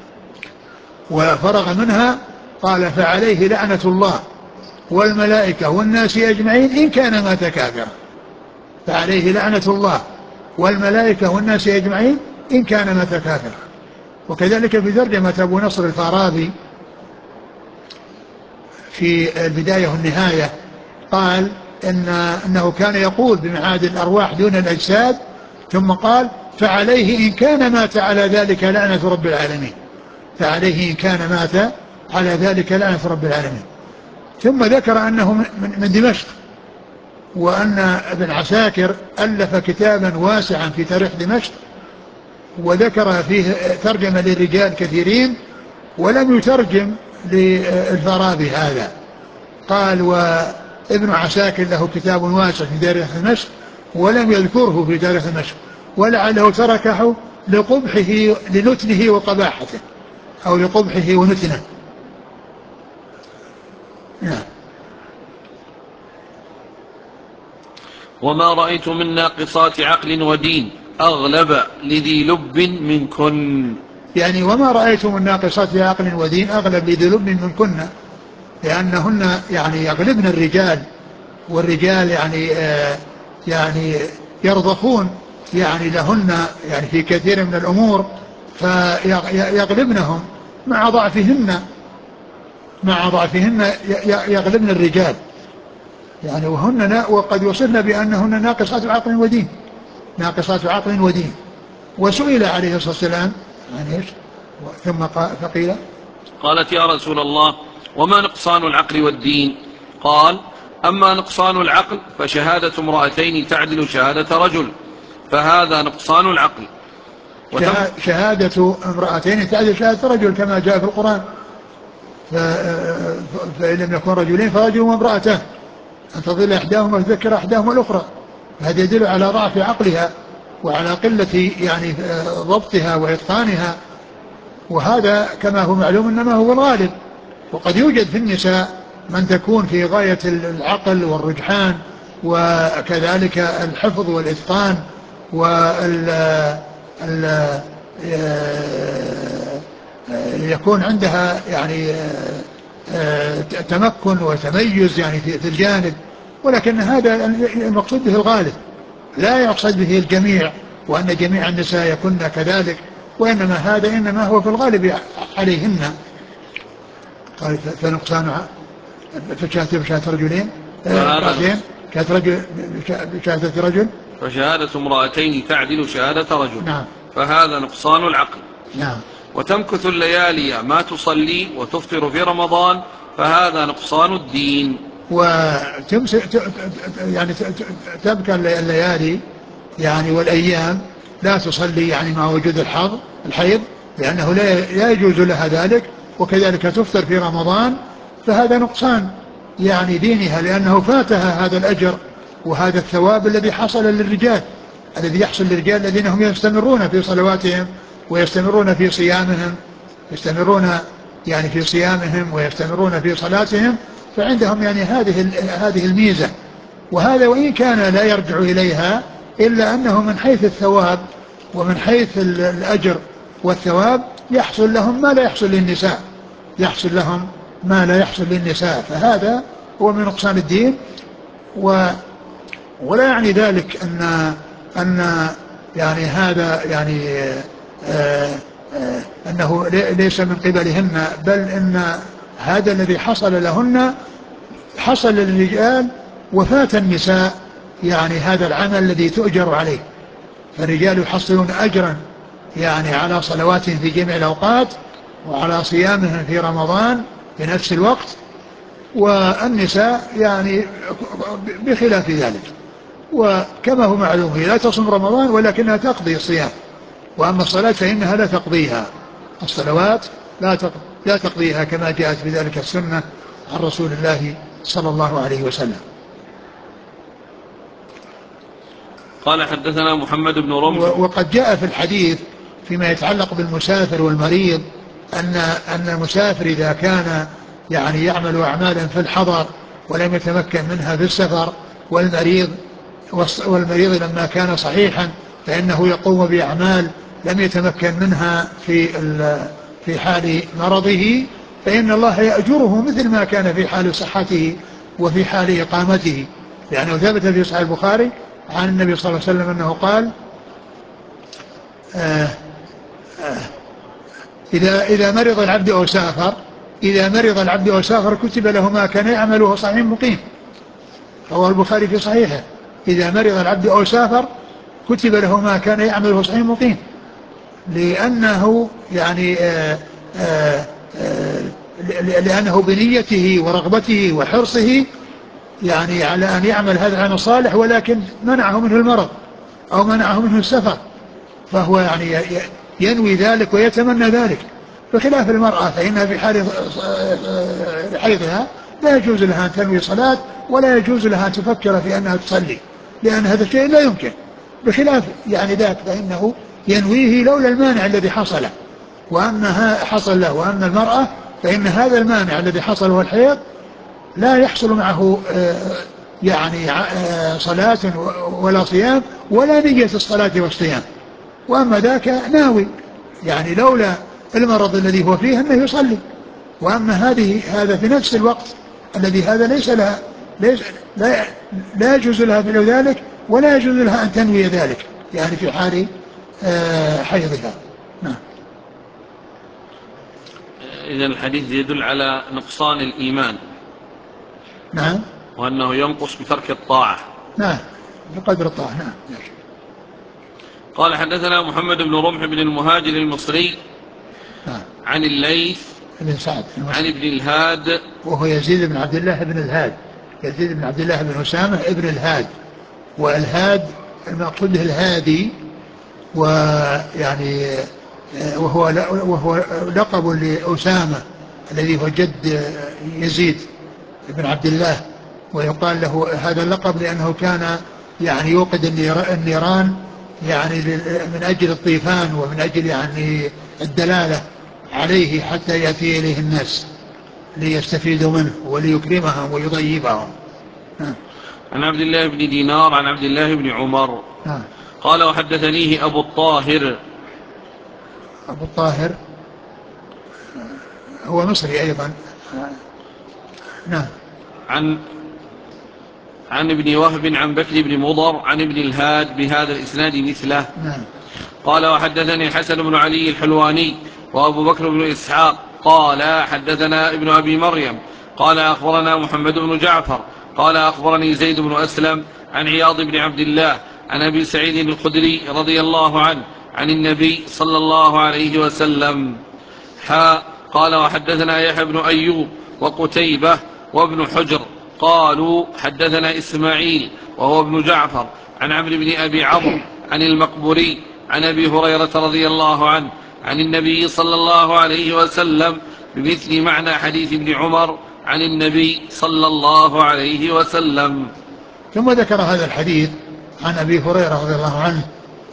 وفرغ منها قال فعليه لعنة الله والملائكة والناس أجمعين إن كان مات كافرا. فعليه لعنة الله والملائكة والناس أجمعين إن كان مات كافرا. وكذلك في ترجمة أبو نصر الفارابي في البداية والنهاية قال إن أنه كان يقول بمعاد الأرواح دون الأجساد، ثم قال فعليه إن كان مات على ذلك لعنة رب العالمين. فعليه إن كان مات على ذلك لعنة رب العالمين. ثم ذكر أنه من دمشق، وأن ابن عساكر ألف كتابا واسعا في تاريخ دمشق وذكر فيه ترجمة للرجال كثيرين ولم يترجم للفارابي هذا. قال وابن عساكر له كتاب واسع في تاريخ دمشق ولم يذكره في تاريخ دمشق، ولعله تركه لقبحه لنتنه وقباحته أو لقبحه ونتنه. نعم. وما رأيت من ناقصات عقل ودين أغلب لذي لب منكن. يعني وما رأيت من ناقصات عقل ودين أغلب لذي لب منكن، لأنهن يعني يغلبن الرجال، والرجال يعني آه يعني يرضخون يعني لهن يعني في كثير من الأمور، فيغلبنهم مع ضعفهن مع ضعفهن يغلبن الرجال يعني، وهن وقد وصلنا بأنهن ناقصات عقل ودين ناقصات عقل ودين. وسئل عليه الصلاة والسلام يعني ايش ثم فقيل قالت يا رسول الله وما نقصان العقل والدين؟ قال أما نقصان العقل فشهادة امرأتين تعدل شهادة رجل فهذا نقصان العقل. شهادة امرأتين تعدل شهادة رجل كما جاء في القرآن، فإن لم يكن رجلين فرجل وامرأتان أن تضل إحداهما وتذكر إحداهما الأخرى، فهذا يدل على ضعف عقلها وعلى قلة يعني ضبطها وإتقانها، وهذا كما هو معلوم إنما هو الغالب. وقد يوجد في النساء من تكون في غاية العقل والرجحان وكذلك الحفظ والإتقان وال يكون عندها يعني تمكن وتميز يعني في الجانب، ولكن هذا المقصود به الغالب، لا يقصد به الجميع وأن جميع النساء يكون كذلك، وإنما هذا إنما هو في الغالب عليهن. قال فنقصان فشهادة بشهادة رجلين شهادة رجل بشهادة رجل فشهادة امرأتين تعدل شهادة رجل. نعم. فهذا نقصان العقل. نعم. وتمكث الليالي ما تصلي وتفطر في رمضان فهذا نقصان الدين. وتمسك يعني تبكى الليالي يعني والأيام لا تصلي يعني مع وجود الحظ الحيض لأنه لا يجوز لها ذلك، وكذلك تفطر في رمضان فهذا نقصان يعني دينها، لأنه فاتها هذا الأجر وهذا الثواب الذي حصل للرجال الذي يحصل للرجال الذين هم يستمرون في صلواتهم ويستمرون في صيامهم يستمرون يعني في صيامهم ويستمرون في صلاتهم، فعندهم يعني هذه هذه الميزة. وهذا وإن كان لا يرجع إليها إلا أنه من حيث الثواب ومن حيث الأجر والثواب يحصل لهم ما لا يحصل للنساء يحصل لهم ما لا يحصل للنساء فهذا هو من نقصان الدين. و ولا يعني ذلك أن أن يعني هذا يعني آآ آآ أنه ليس من قبلهن، بل إن هذا الذي حصل لهن حصل للرجال وفات النساء يعني هذا العمل الذي تؤجر عليه. فالرجال يحصلون أجرا يعني على صلواتهم في جميع الأوقات وعلى صيامهم في رمضان في نفس الوقت، والنساء يعني بخلاف ذلك. وكما هو معلوم هي لا تصوم رمضان ولكنها تقضي الصيام، وأما الصلاة فإنها لا تقضيها، الصلوات لا لا تقضيها كما جاءت بذلك السنة عن رسول الله صلى الله عليه وسلم. قال حدثنا محمد بن رمح. وقد جاء في الحديث فيما يتعلق بالمسافر والمريض أن أن المسافر إذا كان يعني يعمل أعمالا في الحضر ولم يتمكن منها في السفر، والمريض والمريض لما كان صحيحا فإنه يقوم بأعمال لم يتمكن منها في في حال مرضه، فإن الله يأجره مثل ما كان في حال صحته وفي حال إقامته، لأنه ثبت في صحيح البخاري عن النبي صلى الله عليه وسلم أنه قال: آه آه إذا إذا مرض العبد أو سافر إذا مرض العبد أو سافر كتب له ما كان يعمله صحيح مقيم. رواه البخاري في صحيحه: إذا مرض العبد أو سافر كتب له ما كان يعمله صحيح مقيم، لأنه يعني آآ آآ آآ لأنه بنيته ورغبته وحرصه يعني على أن يعمل هذا العمل الصالح، ولكن منعه منه المرض أو منعه منه السفر، فهو يعني ينوي ذلك ويتمنى ذلك، بخلاف المرأة فإنها في حال حيضها لا يجوز لها أن تنوي صلاة ولا يجوز لها أن تفكر في أنها تصلي، لأن هذا الشيء لا يمكن، بخلاف يعني ذاك فإنه ينويه لولا المانع الذي حصل وأنها حصل له. وأن المرأة فإن هذا المانع الذي حصل هو الحيض لا يحصل معه يعني صلاة ولا صيام ولا نية الصلاة والصيام، وأما ذاك ناوي يعني لولا المرض الذي هو فيه أنه يصلي. وأما هذه هذا في نفس الوقت الذي هذا ليس لها ليس لا, لا يجوز لها فعل ذلك ولا يجوز لها أن تنوي ذلك يعني في حال حيضها. نعم. إذن الحديث يدل على نقصان الإيمان. نعم. وأنه ينقص بترك الطاعة. نعم بقدر الطاعة. نعم. قال: حدثنا محمد بن رمح بن المهاجر المصري نعم. عن الليث بن سعد عن ابن الهاد وهو يزيد بن عبد الله بن الهاد، يزيد بن عبد الله بن أسامة ابن الهاد، والهاد المقصود به الهادي، ويعني وهو وهو لقب لأسامة الذي هو جد يزيد بن عبد الله، ويقال له هذا اللقب لأنه كان يعني يوقد النيران يعني من أجل الطيفان ومن أجل يعني الدلالة عليه حتى يأتي إليه الناس ليستفيدوا منه وليكرمهم ويضيفهم. عن عبد الله بن دينار عن عبد الله بن عمر نعم. قال: وحدثنيه أبو الطاهر. أبو الطاهر هو مصري أيضا. نعم. عن عن ابن وهب عن بكر بن مضر عن ابن الهاد بهذا الإسناد مثله. نعم. قال: وحدثني حسن بن علي الحلواني وأبو بكر بن إسحاق قال: حدثنا ابن أبي مريم قال: أخبرنا محمد بن جعفر قال: أخبرني زيد بن أسلم عن عياض بن عبد الله عن أبي سعيد الخدري رضي الله عنه عن النبي صلى الله عليه وسلم. حاء. قال: وحدثنا يحيى بن أيوب وقتيبة وابن حجر قالوا: حدثنا إسماعيل وهو ابن جعفر عن عمرو بن أبي عمرو عن المقبوري عن أبي هريرة رضي الله عنه عن النبي صلى الله عليه وسلم بمثل معنى حديث ابن عمر عن النبي صلى الله عليه وسلم. ثم ذكر هذا الحديث عن أبي هريرة رضي الله عنه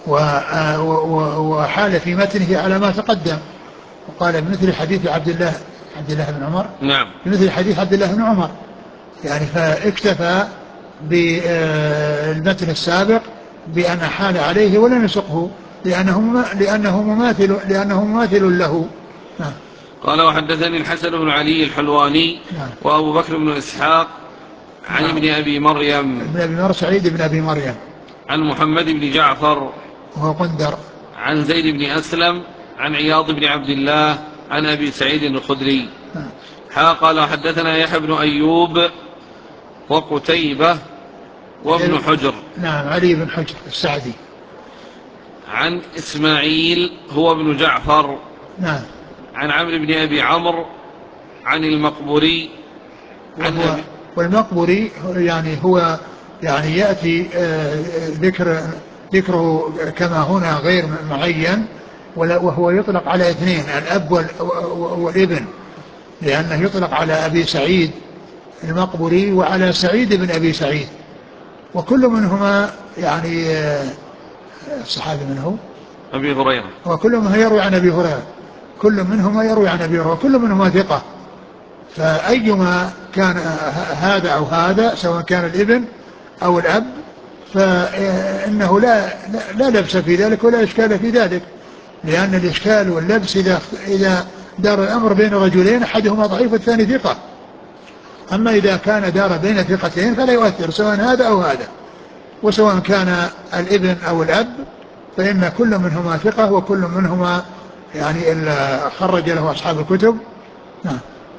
وحال في متنه على ما تقدم، وقال بمثل حديث عبد الله عبد الله بن عمر. نعم. بمثل حديث عبد الله بن عمر يعني فاكتفى بالمتن السابق بأن حال عليه ولم يسقه لأنه لأنه مماثل لأنه مماثل له. نعم. قال: وحدثني الحسن بن علي الحلواني. نعم. وأبو بكر بن إسحاق عن نعم. ابن أبي مريم ابن أبي مريم سعيد بن أبي مريم عن محمد بن جعفر وهو قندر عن زيد بن أسلم عن عياض بن عبد الله عن أبي سعيد الخدري. نعم. حا. قال: وحدثنا يحيى بن أيوب وقتيبة وابن حجر. نعم علي بن حجر السعدي. عن إسماعيل هو ابن جعفر. نعم. عن عمرو بن أبي عمرو عن المقبوري عن وهو والمقبوري يعني هو يعني يأتي ذكر ذكره كما هنا غير معين، وهو يطلق على اثنين الأب والابن، لأنه يطلق على أبي سعيد المقبوري وعلى سعيد بن أبي سعيد، وكل منهما يعني الصحابي من هو أبي هريرة، وكل منهما يروي عن أبي هريرة، كل منهما يروي عن أبي هريرة، وكل منهما ثقة. فأيما كان هذا أو هذا، سواء كان الابن أو الأب، فإنه لا, لا لبس في ذلك ولا إشكال في ذلك، لأن الإشكال واللبس إذا, إذا دار الأمر بين رجلين أحدهما ضعيف والثاني ثقة. أما إذا كان دار بين ثقتين فلا يؤثر، سواء هذا أو هذا، وسواء كان الابن أو الأب، فإن كل منهما ثقة، وكل منهما يعني خرج له أصحاب الكتب. نعم.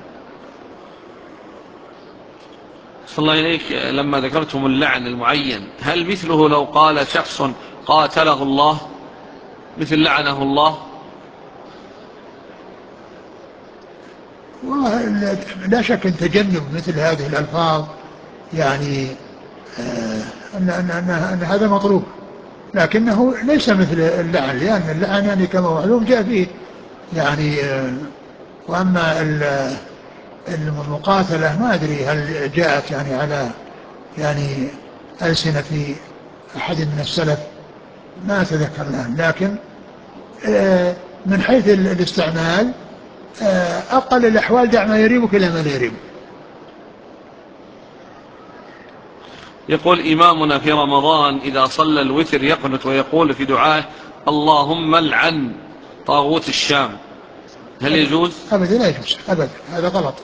صلى الله إليك، لما ذكرتم اللعن المعين، هل مثله لو قال شخص قاتله الله مثل لعنه الله؟ لا شك أن تجنب مثل هذه الألفاظ يعني آه أن, أن, أن, أن هذا مطلوب، لكنه ليس مثل اللعن، لأن اللعن يعني كما معلوم جاء فيه يعني آه وأما المقاتلة ما أدري هل جاءت يعني على يعني ألسنة أحد من السلف، ما أتذكر الآن، لكن آه من حيث الاستعمال آه أقل الأحوال دع ما يريبك إلى ما لا يريبك. يقول إمامنا في رمضان إذا صلى الوتر يقنت ويقول في دعائه اللهم العن طاغوت الشام، هل يجوز؟ أبدا لا يجوز أبدا، هذا غلط.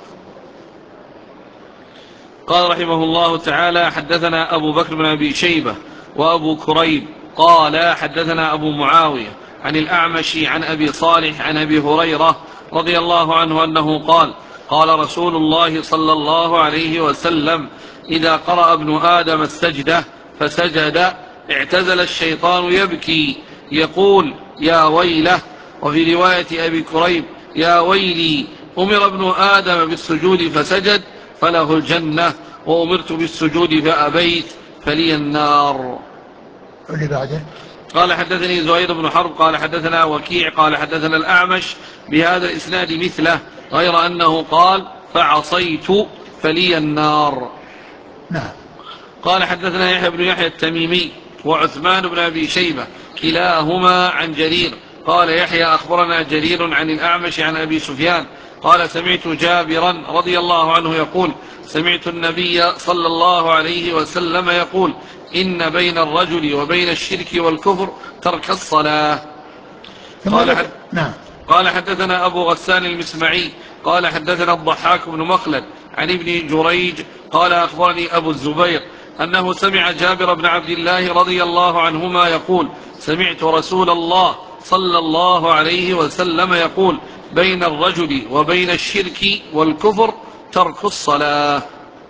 قال رحمه الله تعالى: حدثنا أبو بكر بن أبي شيبة وأبو كريب قال حدثنا أبو معاوية عن الأعمش عن أبي صالح عن أبي هريرة رضي الله عنه أنه قال: قال رسول الله صلى الله عليه وسلم: إذا قرأ ابن آدم السجدة فسجد اعتزل الشيطان يبكي يقول يا ويله. وفي رواية أبي كريب: يا ويلي، أمر ابن آدم بالسجود فسجد فله الجنة، وأمرت بالسجود فأبيت فلي النار. اللي بعده قال حدثني زهير بن حرب قال حدثنا وكيع قال حدثنا الأعمش بهذا الإسناد مثله، غير أنه قال فعصيت فلي النار. نعم. قال حدثنا يحيى بن يحيى التميمي وعثمان بن أبي شيبة كلاهما عن جرير قال يحيى أخبرنا جرير عن الأعمش عن أبي سفيان قال سمعت جابرا رضي الله عنه يقول: سمعت النبي صلى الله عليه وسلم يقول: إن بين الرجل وبين الشرك والكفر ترك الصلاة. قال, حد نعم. قال حدثنا أبو غسان المسمعي قال حدثنا الضحاك بن مخلد عن ابن جريج قال أخبرني أبو الزبير أنه سمع جابر بن عبد الله رضي الله عنهما يقول: سمعت رسول الله صلى الله عليه وسلم يقول: بين الرجل وبين الشرك والكفر ترك الصلاة.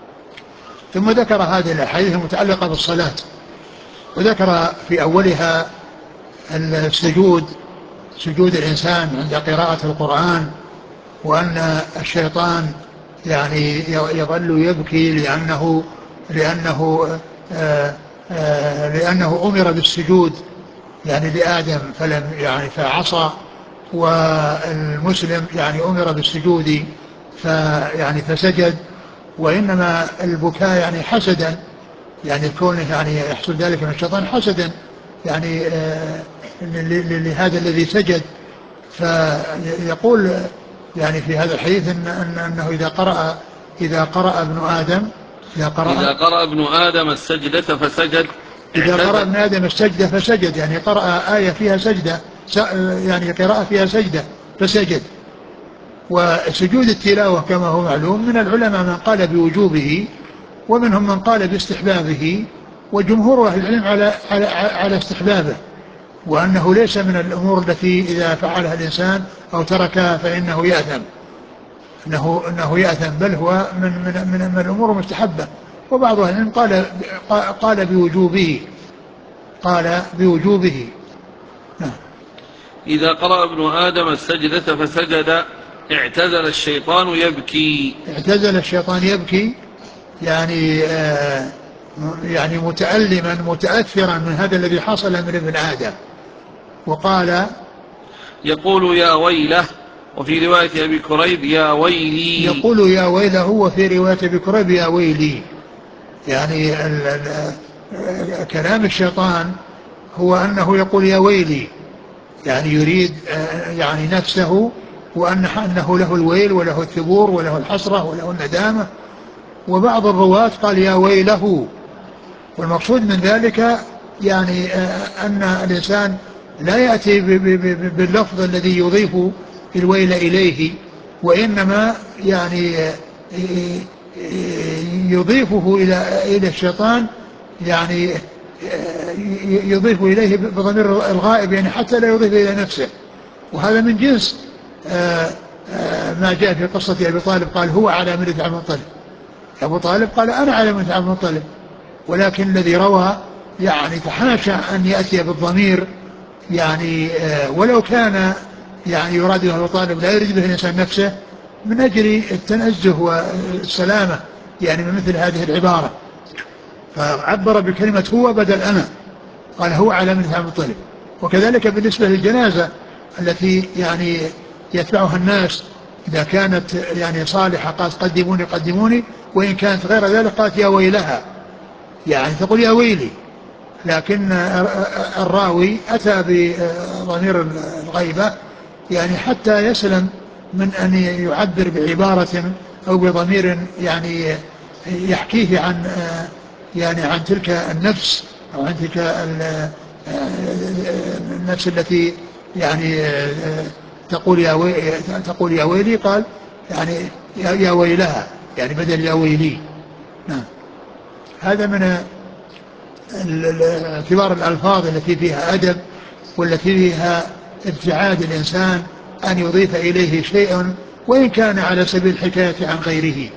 ثم ذكر هذه الأحاديث المتعلقة بالصلاة، وذكر في أولها السجود، سجود الإنسان عند قراءة القرآن، وأن الشيطان يعني يظل يبكي لأنه لأنه آآ آآ لأنه أمر بالسجود يعني لآدم فلم يعني فعصى، والمسلم يعني أمر بالسجود فيعني فسجد، وإنما البكاء يعني حسدا، يعني كونه يعني يحصل ذلك من الشيطان حسدا يعني لهذا الذي سجد. فيقول يعني في هذا الحديث إن أنه إذا قرأ إذا قرأ ابن آدم إذا قرأ, إذا قرأ ابن آدم السجدة فسجد إذا قرأ ابن آدم السجدة فسجد، يعني قرأ آية فيها سجدة، يعني قراءة فيها سجدة فسجد. وسجود التلاوة كما هو معلوم من العلماء من قال بوجوبه، ومنهم من قال باستحبابه، وجمهور أهل العلم على على على استحبابه، وأنه ليس من الأمور التي إذا فعلها الإنسان أو تركها فإنه يأثم، إنه إنه يأثم، بل هو من من من, من الأمور المستحبة. وبعض أهل العلم قال قال بوجوبه قال بوجوبه نعم. إذا قرأ ابن آدم السجدة فسجد اعتزل الشيطان يبكي. اعتزل الشيطان يبكي يعني آه يعني متألما متأثرا من هذا الذي حصل من ابن آدم. وقال يقول يا ويله، وفي رواية أبي كريب يا ويلي. يقول يا ويله، وفي رواية أبي كريب يا ويلي. يعني ال ال كلام الشيطان هو أنه يقول يا ويلي، يعني يريد يعني نفسه، وأن أنه له الويل وله الثبور وله الحسرة وله الندامة. وبعض الرواة قال يا ويله، والمقصود من ذلك يعني أن الإنسان لا يأتي باللفظ الذي يضيف الويل إليه، وإنما يعني يضيفه إلى إلى الشيطان، يعني يضيف إليه بضمير الغائب، يعني حتى لا يضيف إلى نفسه. وهذا من جنس ما جاء في قصة أبي طالب، قال هو على ملة عبد المطلب. أبو طالب قال أنا على ملة عبد المطلب، ولكن الذي روى يعني تحاشى أن يأتي بالضمير، يعني ولو كان يعني يراد به أبو طالب لا يريد به الإنسان نفسه، من أجل التنزه والسلامة يعني من مثل هذه العبارة، فعبر بكلمة هو بدل أنا، قال هو على ملة عبد المطلب. وكذلك بالنسبة للجنازة التي يعني يتبعها الناس، إذا كانت يعني صالحة قالت قدموني قدموني، وإن كانت غير ذلك قالت يا ويلها، يعني تقول يا ويلي. لكن الراوي أتى بضمير الغيبة يعني حتى يسلم من أن يعبر بعبارة أو بضمير يعني يحكيه عن يعني عن تلك النفس أو عن تلك النفس التي يعني تقول يا ويلي تقول يا ويلي، قال يعني يا ويلها، يعني بدل يا ويلي. نعم. هذا من اعتبار الألفاظ التي فيها أدب، والتي فيها ابتعاد الإنسان أن يضيف إليه شيئا وإن كان على سبيل الحكاية عن غيره.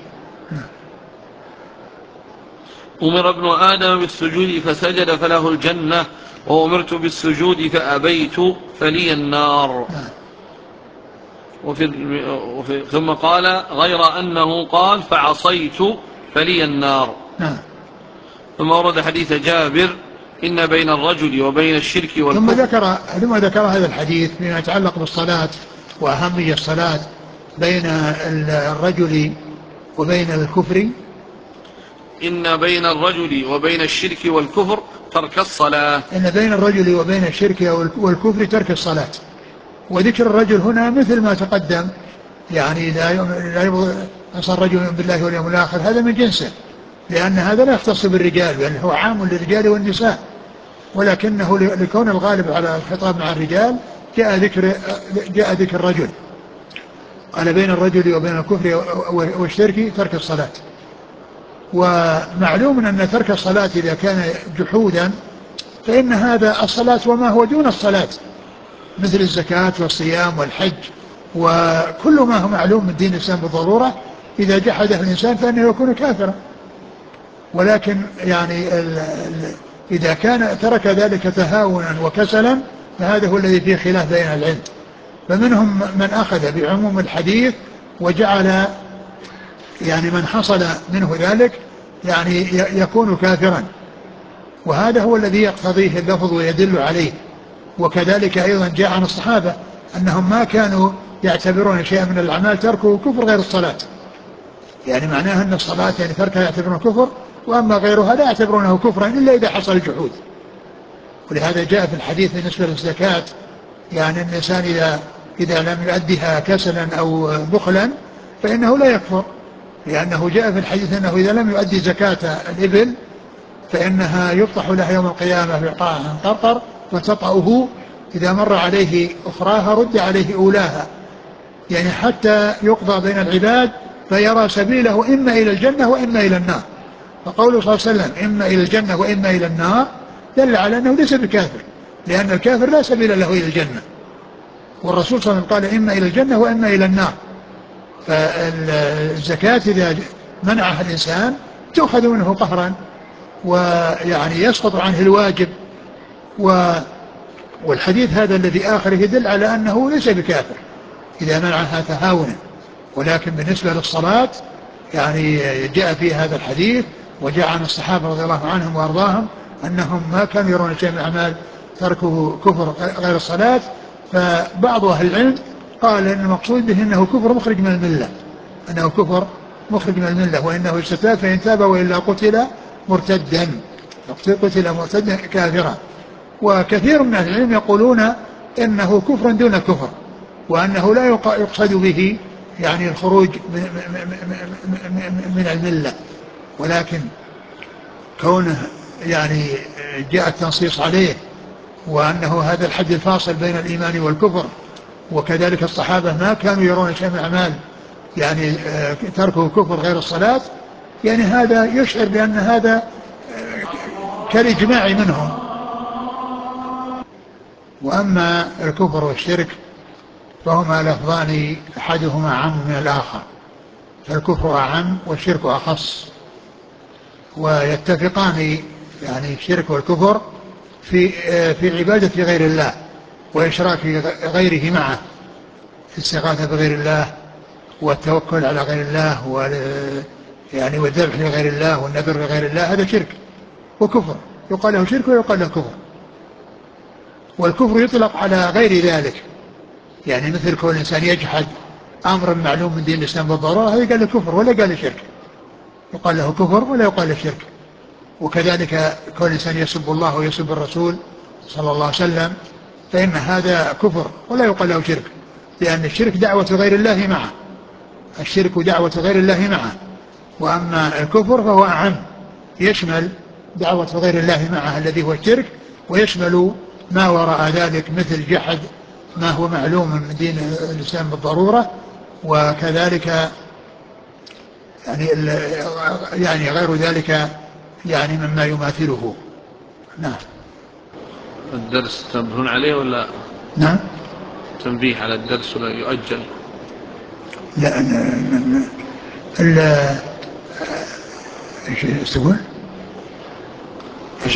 أمر ابن آدم بالسجود فسجد فله الجنة، وأمرت بالسجود فأبيت فلي النار. وفي وفي ثم قال غير أنه قال فعصيت فلي النار. ثم ورد حديث جابر إن بين الرجل وبين الشرك والكفر. ثم ذكر ثم ذكر هذا الحديث فيما يتعلق بالصلاة وأهمية الصلاة بين الرجل وبين الكفر. إن بين الرجل وبين الشرك والكفر ترك الصلاة. إن بين الرجل وبين الشرك والكفر ترك الصلاة. وذكر الرجل هنا مثل ما تقدم، يعني لا لا يصل رجل بالله واليوم الآخر، هذا من جنسه، لأن هذا لا يختص بالرجال، لأنه هو عام للرجال والنساء، ولكنه لكون الغالب على الخطاب مع الرجال جاء ذكر جاء ذكر الرجل. قال بين الرجل وبين الكفر والشرك ترك الصلاة. ومعلوم أن ترك الصلاة إذا كان جحودا فإن هذا الصلاة وما هو دون الصلاة مثل الزكاة والصيام والحج وكل ما هو معلوم من دين الإسلام بالضرورة، إذا جحده الإنسان فإنه يكون كافرا. ولكن يعني ال ال إذا كان ترك ذلك تهاونا وكسلا فهذا هو الذي فيه خلاف بين العلم. فمنهم من أخذ بعموم الحديث وجعل يعني من حصل منه ذلك يعني يكون كافرا، وهذا هو الذي يقتضيه اللفظ ويدل عليه. وكذلك أيضا جاء عن الصحابة أنهم ما كانوا يعتبرون شيئا من الأعمال تركه كفر غير الصلاة، يعني معناها أن الصلاة يعني تركها يعتبرونه كفر، وأما غيرها لا يعتبرونه كفرا إلا إذا حصل الجحود. ولهذا جاء في الحديث بالنسبة للزكاة يعني الإنسان إذا, إذا لم يؤدها كسلا أو بخلا فإنه لا يكفر، لأنه جاء في الحديث أنه إذا لم يؤدي زكاة الإبل فإنها يفتح له يوم القيامة بقاعها قرقر وتطأه، إذا مر عليه أخراها رد عليه أولاها، يعني حتى يقضى بين العباد فيرى سبيله إما إلى الجنة وإما إلى النار. فقوله صلى الله عليه وسلم إما إلى الجنة وإما إلى النار دل على أنه ليس بكافر، لأن الكافر لا سبيل له إلى الجنة، والرسول صلى الله عليه وسلم قال إما إلى الجنة وإما إلى النار. فالزكاة إذا منعها الإنسان تؤخذ منه قهرا ويعني يسقط عنه الواجب. و والحديث هذا الذي آخره يدل على أنه ليس بكافر إذا منعها تهاونا. ولكن بالنسبة للصلاة يعني جاء في هذا الحديث وجاء عن الصحابة رضي الله عنهم وأرضاهم أنهم ما كانوا يرون شيء من الأعمال تركه كفر غير الصلاة. فبعض أهل العلم قال أن المقصود به أنه كفر مخرج من الملة، أنه كفر مخرج من الملة، وإنه يستتاب فإن تاب وإلا قتل مرتدا، قتل مرتدا كافرا. وكثير من أهل العلم يقولون إنه كفر دون كفر، وأنه لا يقصد به يعني الخروج من الملة، ولكن كونه يعني جاء التنصيص عليه وأنه هذا الحد الفاصل بين الإيمان والكفر. وكذلك الصحابة ما كانوا يرون شيء من الأعمال يعني تركه كفر غير الصلاة، يعني هذا يشعر بأن هذا كالإجماع منهم. وأما الكفر والشرك فهما لفظان أحدهما أعم من الآخر، فالكفر أعم والشرك أخص، ويتفقان يعني الشرك والكفر في في عبادة غير الله وإشراك غيره معه، في الاستغاثة بغير الله والتوكل على غير الله يعني والذبح لغير الله والنذر لغير الله، هذا شرك وكفر، يقال له شرك ويقال له كفر. والكفر يطلق على غير ذلك، يعني مثل كون الإنسان يجحد أمر معلوم من دين الإسلام بالضرورة، هذا قال له كفر ولا قال له شرك، يقال له كفر ولا يقال له شرك. وكذلك كون الإنسان يسب الله ويسب الرسول صلى الله عليه وسلم فإن هذا كفر ولا يقال له شرك، لأن الشرك دعوة غير الله معه، الشرك دعوة غير الله معه. وأما الكفر فهو أعم، يشمل دعوة غير الله معه الذي هو الشرك، ويشمل ما وراء ذلك مثل جحد ما هو معلوم من دين الإسلام بالضرورة، وكذلك يعني يعني غير ذلك يعني مما يماثله. نعم. الدرس تنبهون عليه ولا؟ نعم. تنبيه على الدرس ولا يؤجل؟ لا لا لا ايش تقول؟ ايش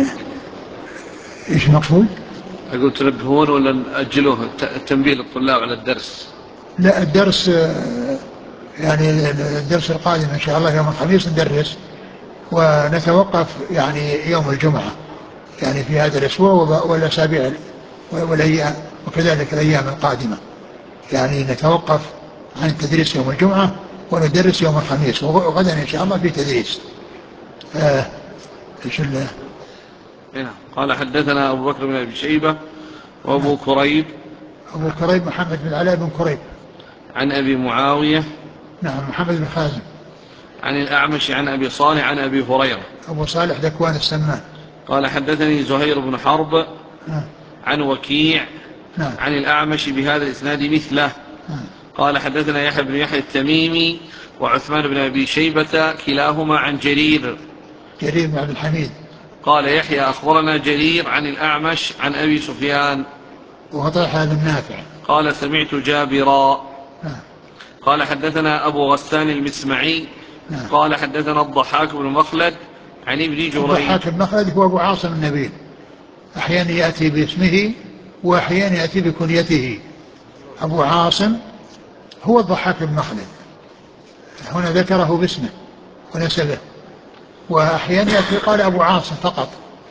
ايش المقصود؟ أقول تنبهون ولا نأجلوه التنبيه للطلاب على الدرس؟ لا الدرس يعني الدرس القادم إن شاء الله يوم الخميس ندرس، ونتوقف يعني يوم الجمعة يعني في هذا الأسبوع والأسابيع والأيام، وكذلك الأيام القادمة يعني نتوقف عن التدريس يوم الجمعة وندرس يوم الخميس، وغدا إن شاء الله في تدريس. آه إيش الله. قال حدثنا أبو بكر بن أبي شيبة وأبو كريب. أبو كريب محمد بن علاء بن كريب. عن أبي معاوية. نعم محمد بن خازم. عن الأعمش عن أبي صالح عن أبي هريرة. أبو صالح ذكوان السمان. قال حدثني زهير بن حرب. نعم. عن وكيع. نعم. عن الأعمش بهذا الإسناد مثله. نعم. قال حدثنا يحيى بن يحيى التميمي وعثمان بن أبي شيبة كلاهما عن جرير. جرير بن عبد الحميد. قال يحيى أخبرنا جرير عن الأعمش عن أبي سفيان وطلحة بن نافع. قال سمعت جابرا. نعم. قال حدثنا أبو غسان المسمعي. نعم. قال حدثنا الضحاك بن مخلد عن ابن جريج. الضحاك بن مخلد هو أبو عاصم النبيل، أحيانا يأتي باسمه وأحيانا يأتي بكنيته. أبو عاصم هو الضحاك بن مخلد، هنا ذكره باسمه ونسبه، وأحيانا يأتي قال أبو عاصم فقط.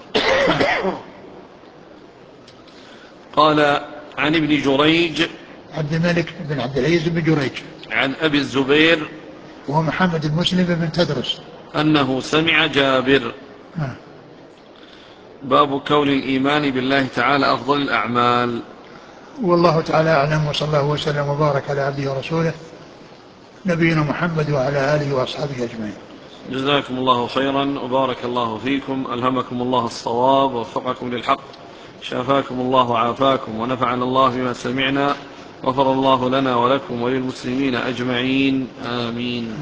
قال عن ابن جريج عبد الملك بن عبد العزيز بن جريج. عن أبي الزبير وهو محمد بن مسلم بن تدرس أنه سمع جابر. آه. باب كون الإيمان بالله تعالى أفضل الأعمال. والله تعالى أعلم، وصلى الله وسلم وبارك على عبده ورسوله نبينا محمد وعلى آله وأصحابه أجمعين. جزاكم الله خيرا وبارك الله فيكم، ألهمكم الله الصواب ووفقكم للحق، شافاكم الله وعافاكم، ونفعنا الله بما سمعنا، غفر الله لنا ولكم وللمسلمين أجمعين، آمين.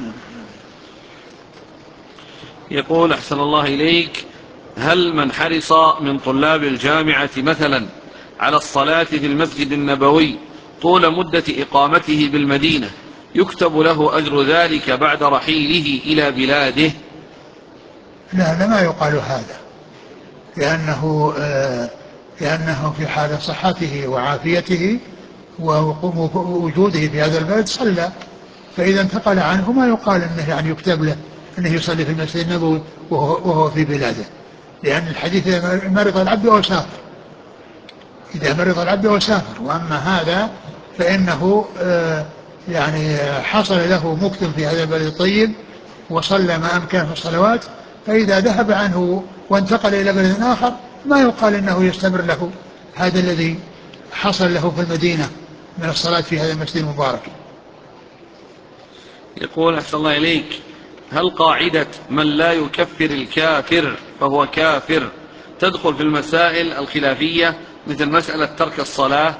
يقول أحسن الله إليك: هل من حرص من طلاب الجامعة مثلا على الصلاة في المسجد النبوي طول مدة إقامته بالمدينة يكتب له أجر ذلك بعد رحيله إلى بلاده؟ لا لا ما يقال هذا، لأنه آه لأنه في حال صحته وعافيته ووجوده في هذا البلد صلى، فإذا انتقل عنه ما يقال أنه يعني يكتب له أنه يصلي في المسجد النبوي وهو, وهو في بلاده، لأن الحديث مرض العبد أو سافر، إذا مرض العبد أو سافر. وأما هذا فإنه آه يعني حصل له مكتب في هذا البلد الطيب وصلى ما أمكن في الصلوات، فإذا ذهب عنه وانتقل إلى بلد آخر ما يقال أنه يستمر له هذا الذي حصل له في المدينة من الصلاة في هذا المسجد المبارك. يقول أحسن الله إليك، هل قاعدة من لا يكفر الكافر فهو كافر تدخل في المسائل الخلافية مثل مسألة ترك الصلاة؟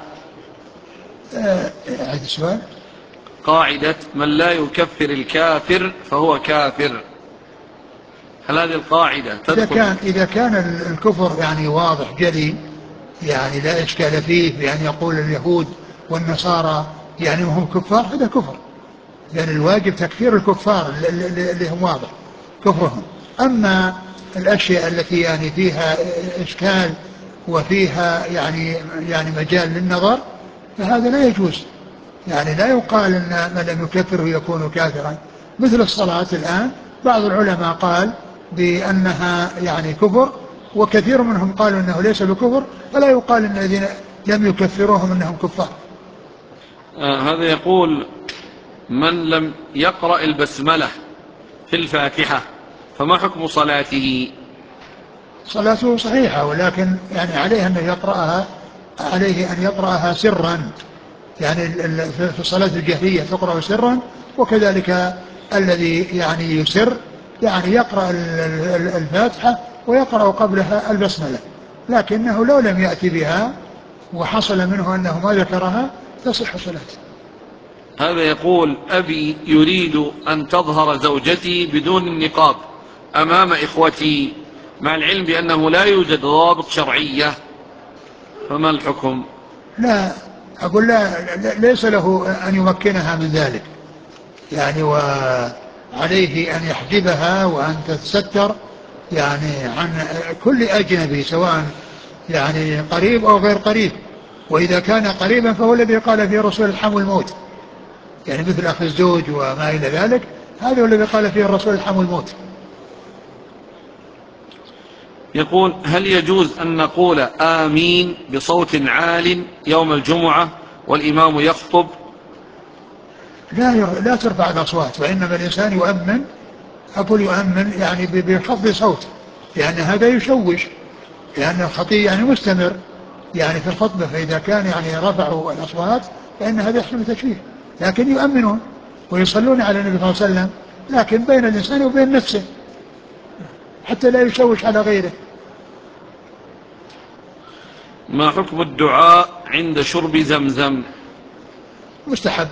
أعد السؤال. قاعدة من لا يكفر الكافر فهو كافر، هل هذه القاعدة تدخل؟ إذا كان, إذا كان الكفر يعني واضح جلي، يعني لا إشكال فيه، بأن يقول اليهود والنصارى يعني هم كفار، هذا كفر، لأن يعني الواجب تكفير الكفار اللي هم واضح كفرهم. أما الأشياء التي يعني فيها إشكال وفيها يعني يعني مجال للنظر فهذا لا يجوز، يعني لا يقال أن من لم يكفره يكون كافرا. مثل الصلاة الآن بعض العلماء قال بأنها يعني كفر، وكثير منهم قالوا أنه ليس بكفر، فلا يقال أن الذين لم يكفروهم أنهم كفار. آه هذا يقول من لم يقرأ البسملة في الفاتحة فما حكم صلاته؟ صلاته صحيحة، ولكن يعني عليه أن يقرأها، عليه أن يقرأها سرا، يعني في الصلاة الجهرية تقرأ سرا، وكذلك الذي يعني يسر يعني يقرأ الفاتحة ويقرأ قبلها البسملة، لكنه لو لم يأتي بها وحصل منه أنه ما ذكرها تصح صلاته. هذا يقول أبي يريد أن تظهر زوجتي بدون النقاب أمام إخوتي، مع العلم بأنه لا يوجد ضوابط شرعية، فما الحكم؟ لا أقول لا, ليس له أن يمكنها من ذلك، يعني وعليه أن يحجبها وأن تتستر يعني عن كل أجنبي سواء يعني قريب أو غير قريب، وإذا كان قريبا فهو الذي قال فيه الرسول الحمو الموت، يعني مثل أخ الزوج وما إلى ذلك، هذا هو الذي قال فيه الرسول الحمو الموت. يقول هل يجوز أن نقول آمين بصوت عال يوم الجمعة والإمام يخطب؟ لا لا ترفع الأصوات، وإنما الإنسان يؤمن، أقول يؤمن يعني بخفض صوت، لأن هذا يشوش، لأن الخطيب يعني مستمر يعني في الخطبة، فإذا كان يعني رفعوا الأصوات فإن هذا يحصل تشويه، لكن يؤمنون ويصلون على النبي صلى الله عليه وسلم، لكن بين الإنسان وبين نفسه حتى لا يشوش على غيره. ما حكم الدعاء عند شرب زمزم؟ مستحب.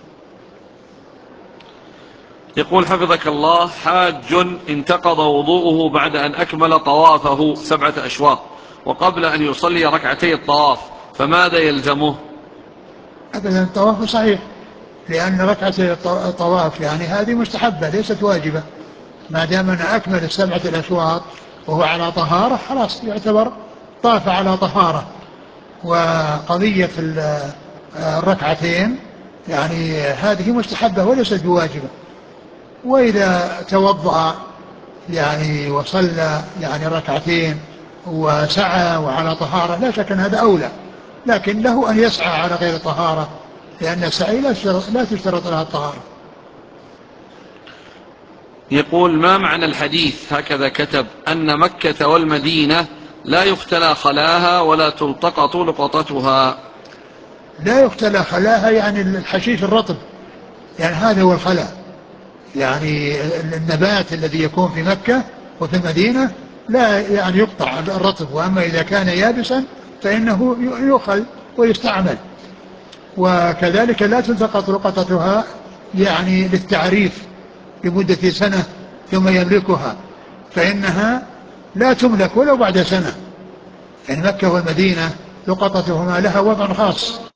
يقول حفظك الله، حاج انتقض وضوءه بعد أن أكمل طوافه سبعة أشواط وقبل أن يصلي ركعتي الطواف، فماذا يلزمه؟ أبدا الطواف صحيح، لأن ركعتي الطواف يعني هذه مستحبة ليست واجبة، ما دام أن أكمل السبعة الأشواط وهو على طهارة خلاص يعتبر طاف على طهارة. وقضية الركعتين يعني هذه مستحبة وليست بواجبة، وإذا توضأ يعني وصلى يعني ركعتين وسعى وعلى طهارة لا شك أن هذا أولى، لكن له أن يسعى على غير طهارة، لأن السعي لا تشترط لها الطهارة. يقول ما معنى الحديث هكذا كتب أن مكة والمدينة لا يختلى خلاها ولا تلتقط لقطتها؟ لا يختلى خلاها يعني الحشيش الرطب، يعني هذا هو الخلا، يعني النبات الذي يكون في مكة وفي المدينة لا يعني يقطع الرطب، وأما إذا كان يابسا فإنه يؤخذ ويستعمل. وكذلك لا تلتقط لقطتها يعني للتعريف لمدة سنة ثم يملكها، فإنها لا تملك ولو بعد سنة، يعني مكة والمدينة لقطتهما لها وضع خاص.